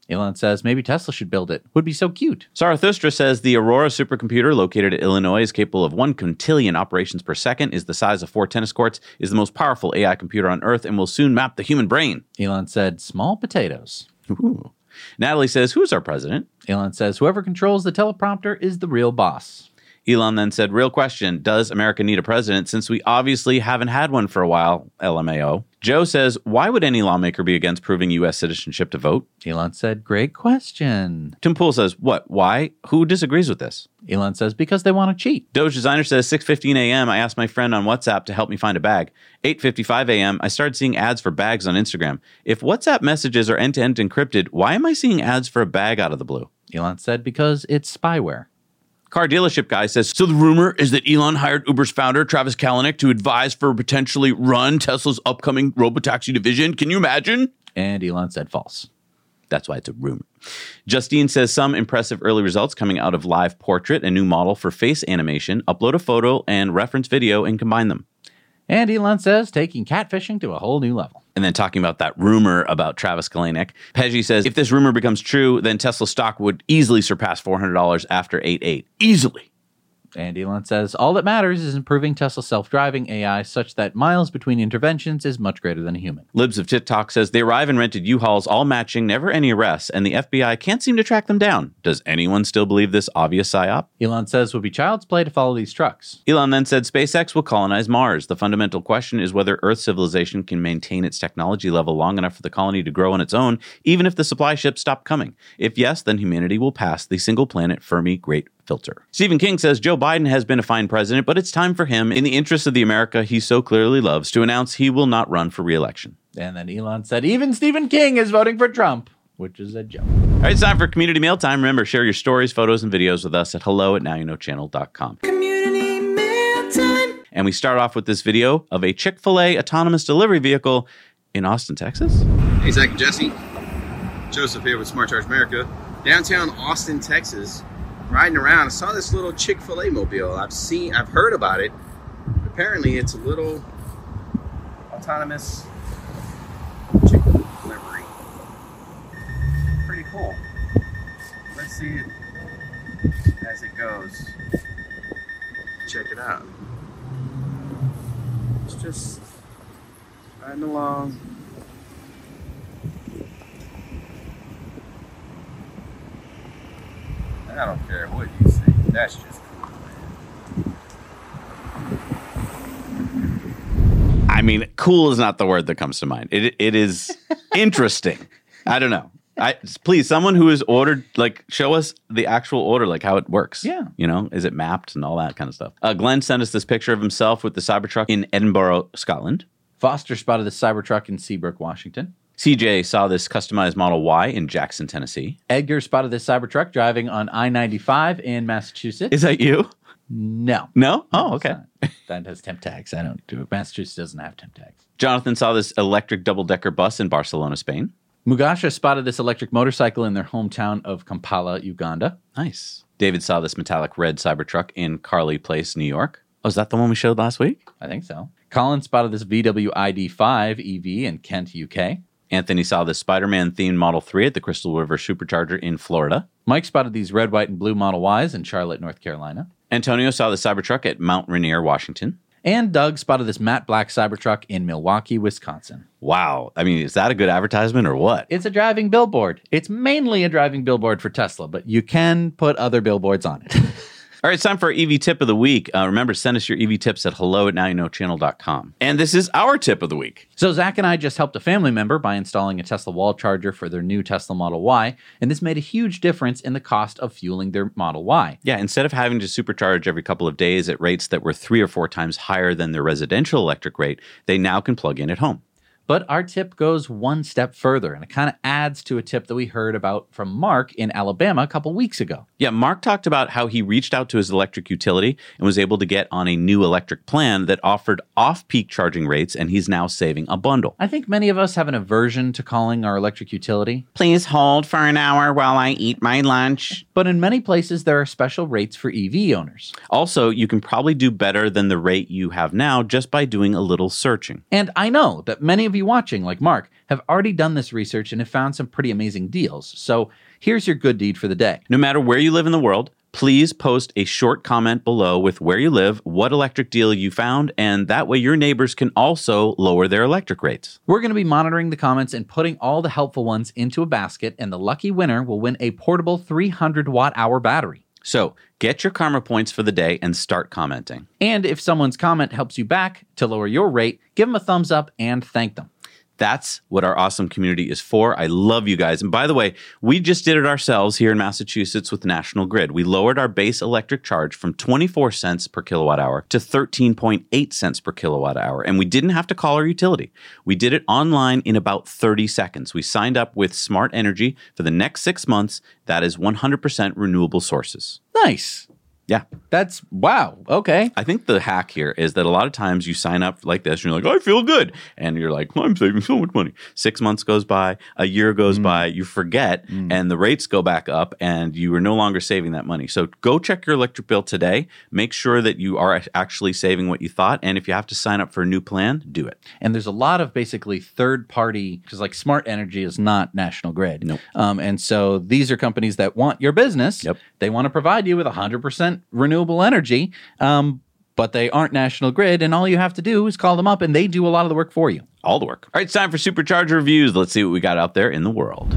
Elon says maybe Tesla should build it. Would be so cute. Zarathustra says the Aurora supercomputer located at Illinois is capable of one quintillion operations per second, is the size of four tennis courts, is the most powerful A I computer on Earth, and will soon map the human brain. Elon said small potatoes. Ooh. Natalie says, who's our president? Elon says whoever controls the teleprompter is the real boss. Elon then said, real question, does America need a president since we obviously haven't had one for a while, L M A O? Joe says, why would any lawmaker be against proving U S citizenship to vote? Elon said, great question. Tim Pool says, what, why? Who disagrees with this? Elon says, because they want to cheat. Doge Designer says, six fifteen a.m. I asked my friend on WhatsApp to help me find a bag. eight fifty-five a.m. I started seeing ads for bags on Instagram. If WhatsApp messages are end-to-end encrypted, why am I seeing ads for a bag out of the blue? Elon said, because it's spyware. Car dealership guy says, so the rumor is that Elon hired Uber's founder, Travis Kalanick, to advise for potentially run Tesla's upcoming robotaxi division. Can you imagine? And Elon said false. That's why it's a rumor. Justine says some impressive early results coming out of Live Portrait, a new model for face animation. Upload a photo and reference video and combine them. And Elon says taking catfishing to a whole new level. And then talking about that rumor about Travis Kalanick, Peggy says, if this rumor becomes true, then Tesla stock would easily surpass four hundred dollars after eight eight. Easily. And Elon says, all that matters is improving Tesla's self-driving A I such that miles between interventions is much greater than a human. Libs of TikTok says, they arrive and rented U-Hauls, all matching, never any arrests, and the F B I can't seem to track them down. Does anyone still believe this obvious psyop? Elon says would be child's play to follow these trucks. Elon then said, SpaceX will colonize Mars. The fundamental question is whether Earth civilization can maintain its technology level long enough for the colony to grow on its own, even if the supply ships stop coming. If yes, then humanity will pass the single-planet Fermi Great Filter. Stephen King says Joe Biden has been a fine president, but it's time for him, in the interest of the America he so clearly loves, to announce he will not run for re-election. And then Elon said even Stephen King is voting for Trump, which is a joke. All right, it's time for Community Mail Time. Remember, share your stories, photos, and videos with us at hello at now you know channel dot com. Community Mail Time. And we start off with this video of a Chick-fil-A autonomous delivery vehicle in Austin, Texas. Hey, Zach and Jesse. Joseph here with Smart Charge America. Downtown Austin, Texas. Riding around, I saw this little Chick-fil-A mobile. I've seen, I've heard about it. Apparently, it's a little autonomous chicken delivery. Pretty cool. Let's see it as it goes. Check it out. It's just riding along. I don't care what you say. That's just cool, man. I mean, cool is not the word that comes to mind. It It is interesting. I don't know. I Please, someone who has ordered, like, show us the actual order, like how it works. Yeah. You know, is it mapped and all that kind of stuff. Uh, Glenn sent us this picture of himself with the Cybertruck in Edinburgh, Scotland. Foster spotted the Cybertruck in Seabrook, Washington. C J saw this customized Model Y in Jackson, Tennessee. Edgar spotted this Cybertruck driving on I ninety-five in Massachusetts. Is that you? No. No? Oh, okay. That has temp tags. I don't do it. Massachusetts doesn't have temp tags. Jonathan saw this electric double-decker bus in Barcelona, Spain. Mugasha spotted this electric motorcycle in their hometown of Kampala, Uganda. Nice. David saw this metallic red Cybertruck in Carly Place, New York. Oh, is that the one we showed last week? I think so. Colin spotted this V W I D five E V in Kent, U K. Anthony saw this Spider-Man themed Model three at the Crystal River Supercharger in Florida. Mike spotted these red, white, and blue Model Ys in Charlotte, North Carolina. Antonio saw the Cybertruck at Mount Rainier, Washington. And Doug spotted this matte black Cybertruck in Milwaukee, Wisconsin. Wow. I mean, is that a good advertisement or what? It's a driving billboard. It's mainly a driving billboard for Tesla, but you can put other billboards on it. All right, it's time for our E V tip of the week. Uh, remember, send us your E V tips at hello at now you know channel dot com. And this is our tip of the week. So Zach and I just helped a family member by installing a Tesla wall charger for their new Tesla Model Y, and this made a huge difference in the cost of fueling their Model Y. Yeah, instead of having to supercharge every couple of days at rates that were three or four times higher than their residential electric rate, they now can plug in at home. But our tip goes one step further, and it kind of adds to a tip that we heard about from Mark in Alabama a couple weeks ago. Yeah, Mark talked about how he reached out to his electric utility and was able to get on a new electric plan that offered off-peak charging rates, and he's now saving a bundle. I think many of us have an aversion to calling our electric utility. Please hold for an hour while I eat my lunch. but in many places there are special rates for E V owners. Also, you can probably do better than the rate you have now just by doing a little searching. And I know that many of you watching, like Mark, have already done this research and have found some pretty amazing deals. So here's your good deed for the day. No matter where you live in the world, please post a short comment below with where you live, what electric deal you found, and that way your neighbors can also lower their electric rates. We're going to be monitoring the comments and putting all the helpful ones into a basket, and the lucky winner will win a portable three hundred watt hour battery. So get your karma points for the day and start commenting. And if someone's comment helps you back to lower your rate, give them a thumbs up and thank them. That's what our awesome community is for. I love you guys. And by the way, we just did it ourselves here in Massachusetts with National Grid. We lowered our base electric charge from twenty-four cents per kilowatt hour to thirteen point eight cents per kilowatt hour. And we didn't have to call our utility. We did it online in about thirty seconds. We signed up with Smart Energy for the next six months. That is one hundred percent renewable sources. Nice. Yeah. That's, wow, okay. I think the hack here is that a lot of times you sign up like this and you're like, I feel good. And you're like, well, I'm saving so much money. Six months goes by, a year goes mm. by, you forget, mm. and the rates go back up and you are no longer saving that money. So go check your electric bill today. Make sure that you are actually saving what you thought. And if you have to sign up for a new plan, do it. And there's a lot of basically third party, because like Smart Energy is not National Grid. Nope. Um, and so these are companies that want your business. Yep. They want to provide you with one hundred percent renewable energy, um, but they aren't National Grid, and all you have to do is call them up, and they do a lot of the work for you. All the work. All right, it's time for Supercharger Reviews. Let's see what we got out there in the world.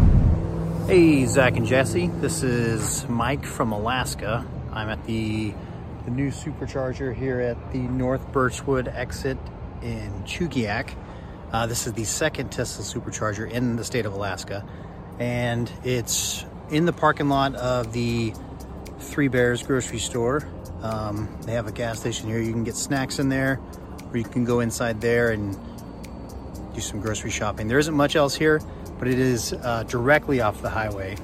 Hey, Zach and Jesse. This is Mike from Alaska. I'm at the, the new Supercharger here at the North Birchwood exit in Chugiak. Uh, this is the second Tesla Supercharger in the state of Alaska, and it's in the parking lot of the Three Bears grocery store. Um, they have a gas station here. You can get snacks in there, or you can go inside there and do some grocery shopping. There isn't much else here, but it is uh, directly off the highway.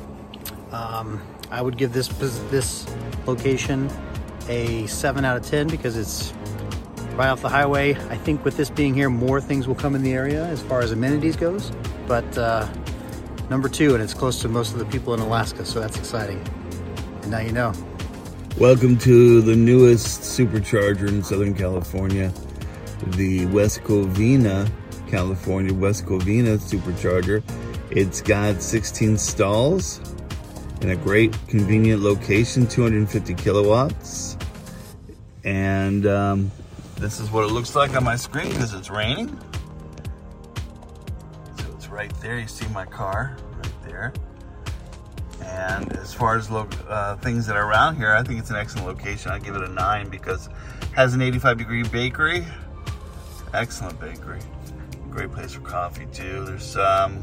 Um, I would give this this location a seven out of ten because it's right off the highway. I think with this being here, more things will come in the area as far as amenities goes. But uh, number two, and it's close to most of the people in Alaska, so that's exciting. And now you know. Welcome to the newest Supercharger in Southern California, the West Covina, California West Covina Supercharger. It's got sixteen stalls in a great convenient location, two hundred fifty kilowatts. And um, this is what it looks like on my screen because it's raining. So it's right there. You see my car right there. And as far as lo uh, things that are around here, I think it's an excellent location. I'd give it a nine because it has an eighty-five degree bakery. Excellent bakery. Great place for coffee too. There's um,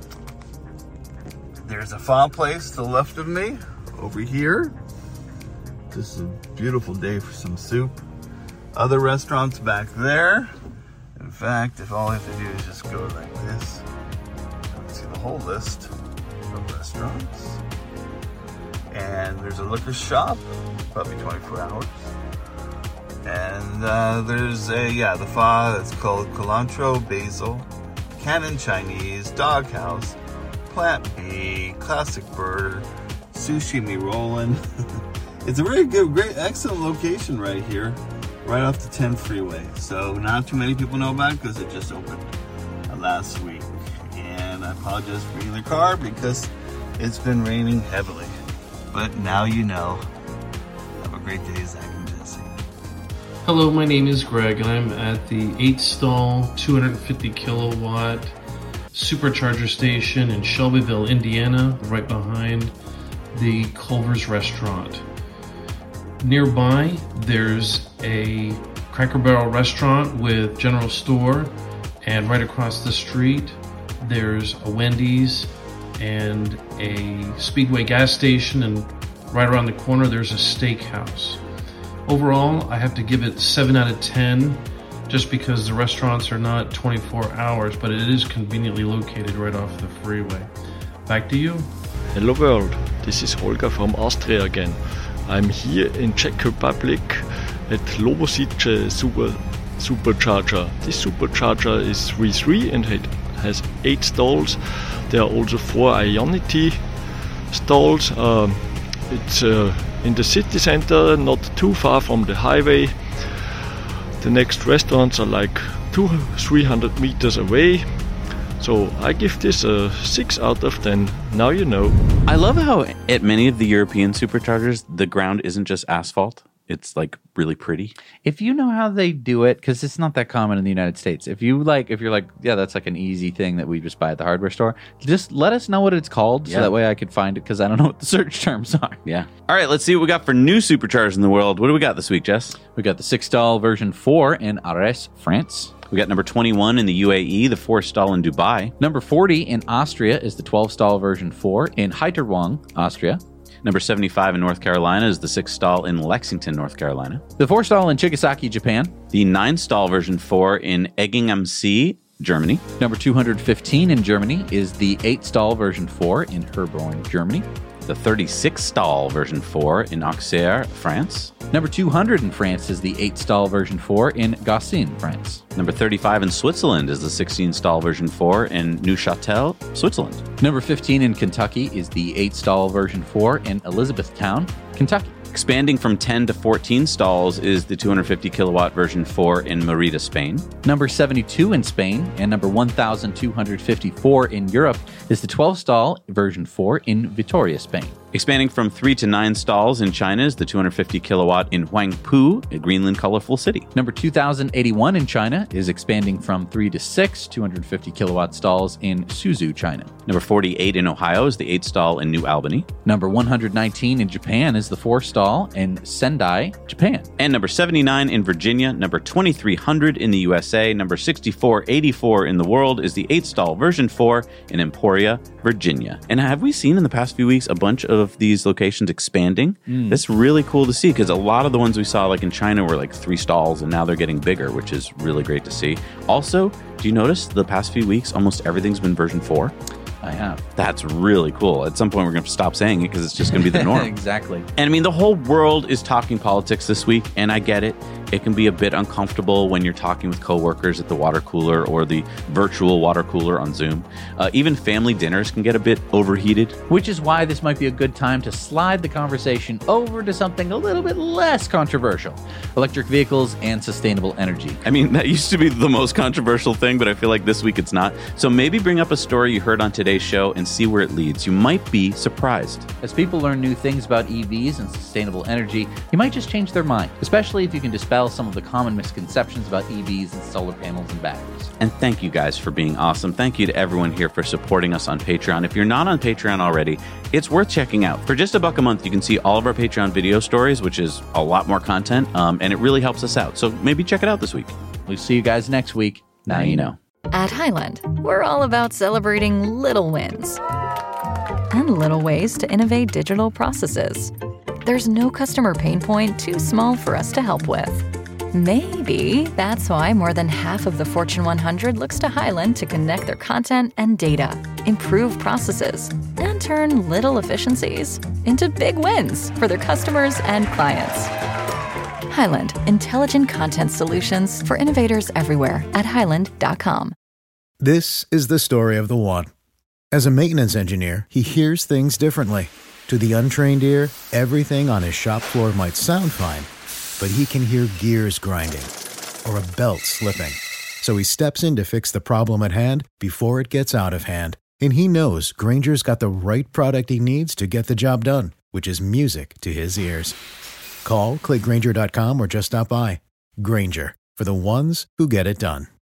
there's a file place to the left of me over here. This is a beautiful day for some soup. Other restaurants back there. In fact, if all I have to do is just go like this, you can see the whole list of restaurants. And there's a liquor shop, probably twenty-four hours. And uh, there's a, yeah, the pho that's called Cilantro Basil, Cannon Chinese, Doghouse, Plant B, Classic Burger, Sushi Me Rollin'. It's a very good, great, excellent location right here, right off the ten freeway. So not too many people know about it because it just opened last week. And I apologize for being in the car because it's been raining heavily. But now you know. Have a great day, Zach and Jesse. Hello, my name is Greg, and I'm at the eight stall, two hundred fifty kilowatt supercharger station in Shelbyville, Indiana, right behind the Culver's restaurant. Nearby, there's a Cracker Barrel restaurant with general store, and right across the street, there's a Wendy's and a Speedway gas station, and right around the corner there's a steakhouse. Overall, I have to give it seven out of ten just because the restaurants are not twenty-four hours, but it is conveniently located right off the freeway. Back to you. Hello world, this is Holger from Austria again. I'm here in Czech Republic at Lovosice Super Supercharger. This supercharger is three three and it has eight stalls. There are also four Ionity stalls. Um, it's uh, in the city center, not too far from the highway. The next restaurants are like two, three hundred meters away. So I give this a six out of ten. Now you know. I love how at many of the European superchargers, the ground isn't just asphalt. It's like really pretty. If you know how they do it, because it's not that common in the United States. If you like, if you're like, yeah, that's like an easy thing that we just buy at the hardware store. Just let us know what it's called, yeah. so that way I could find it, because I don't know what the search terms are. Yeah. All right, let's see what we got for new superchargers in the world. What do we got this week, Jess? We got the six stall version four in Arras, France. We got number twenty-one in the U A E, the four stall in Dubai. Number forty in Austria is the twelve stall version four in Heiterwang, Austria. Number seventy-five in North Carolina is the six stall in Lexington, North Carolina. The four stall in Chigasaki, Japan. The nine stall version four in Egging am See, Germany. Number two hundred fifteen in Germany is the eight stall version four in Herborn, Germany. The thirty-six stall version four in Auxerre, France. Number two hundred in France is the eight stall version four in Gossin, France. Number thirty-five in Switzerland is the sixteen stall version four in Neuchâtel, Switzerland. Number fifteen in Kentucky is the eight stall version four in Elizabethtown, Kentucky. Expanding from ten to fourteen stalls is the two hundred fifty kilowatt version four in Merida, Spain. Number seventy-two in Spain and number one thousand two hundred fifty-four in Europe is the twelve stall version four in Vitoria, Spain. Expanding from three to nine stalls in China is the two hundred fifty kilowatt in Huangpu, a Greenland colorful city. Number two thousand eighty-one in China is expanding from three to six two hundred fifty kilowatt stalls in Suzhou, China. Number forty-eight in Ohio is the eight stall in New Albany. Number one hundred nineteen in Japan is the four stall in Sendai, Japan. And number seventy-nine in Virginia, number twenty-three hundred in the U S A, number sixty-four eighty-four in the world is the eight stall version four in Emporia, Virginia. And have we seen in the past few weeks a bunch of these locations expanding? Mm. That's really cool to see, because a lot of the ones we saw like in China were like three stalls, and now they're getting bigger, which is really great to see. Also, do you notice the past few weeks almost everything's been version four? I have. That's really cool. At some point, we're going to stop saying it because it's just going to be the norm. Exactly. And I mean, the whole world is talking politics this week, and I get it. It can be a bit uncomfortable when you're talking with coworkers at the water cooler or the virtual water cooler on Zoom. Uh, even family dinners can get a bit overheated. Which is why this might be a good time to slide the conversation over to something a little bit less controversial. Electric vehicles and sustainable energy. I mean, that used to be the most controversial thing, but I feel like this week it's not. So maybe bring up a story you heard on today's show and see where it leads. You might be surprised. As people learn new things about E Vs and sustainable energy, you might just change their mind, especially if you can dispel some of the common misconceptions about E Vs and solar panels and batteries. And thank you guys for being awesome. Thank you to everyone here for supporting us on Patreon. If you're not on Patreon already, it's worth checking out. For just a buck a month, you can see all of our Patreon video stories, which is a lot more content, um, and it really helps us out. So maybe check it out this week. We'll see you guys next week. Now, now you know. At Highland, we're all about celebrating little wins and little ways to innovate digital processes. There's no customer pain point too small for us to help with. Maybe that's why more than half of the Fortune one hundred looks to Highland to connect their content and data, improve processes, and turn little efficiencies into big wins for their customers and clients. Highland, intelligent content solutions for innovators everywhere at highland dot com. This is the story of the one. As a maintenance engineer, he hears things differently. To the untrained ear, everything on his shop floor might sound fine, but he can hear gears grinding or a belt slipping. So he steps in to fix the problem at hand before it gets out of hand. And he knows Grainger's got the right product he needs to get the job done, which is music to his ears. Call, click Grainger dot com, or just stop by. Grainger, for the ones who get it done.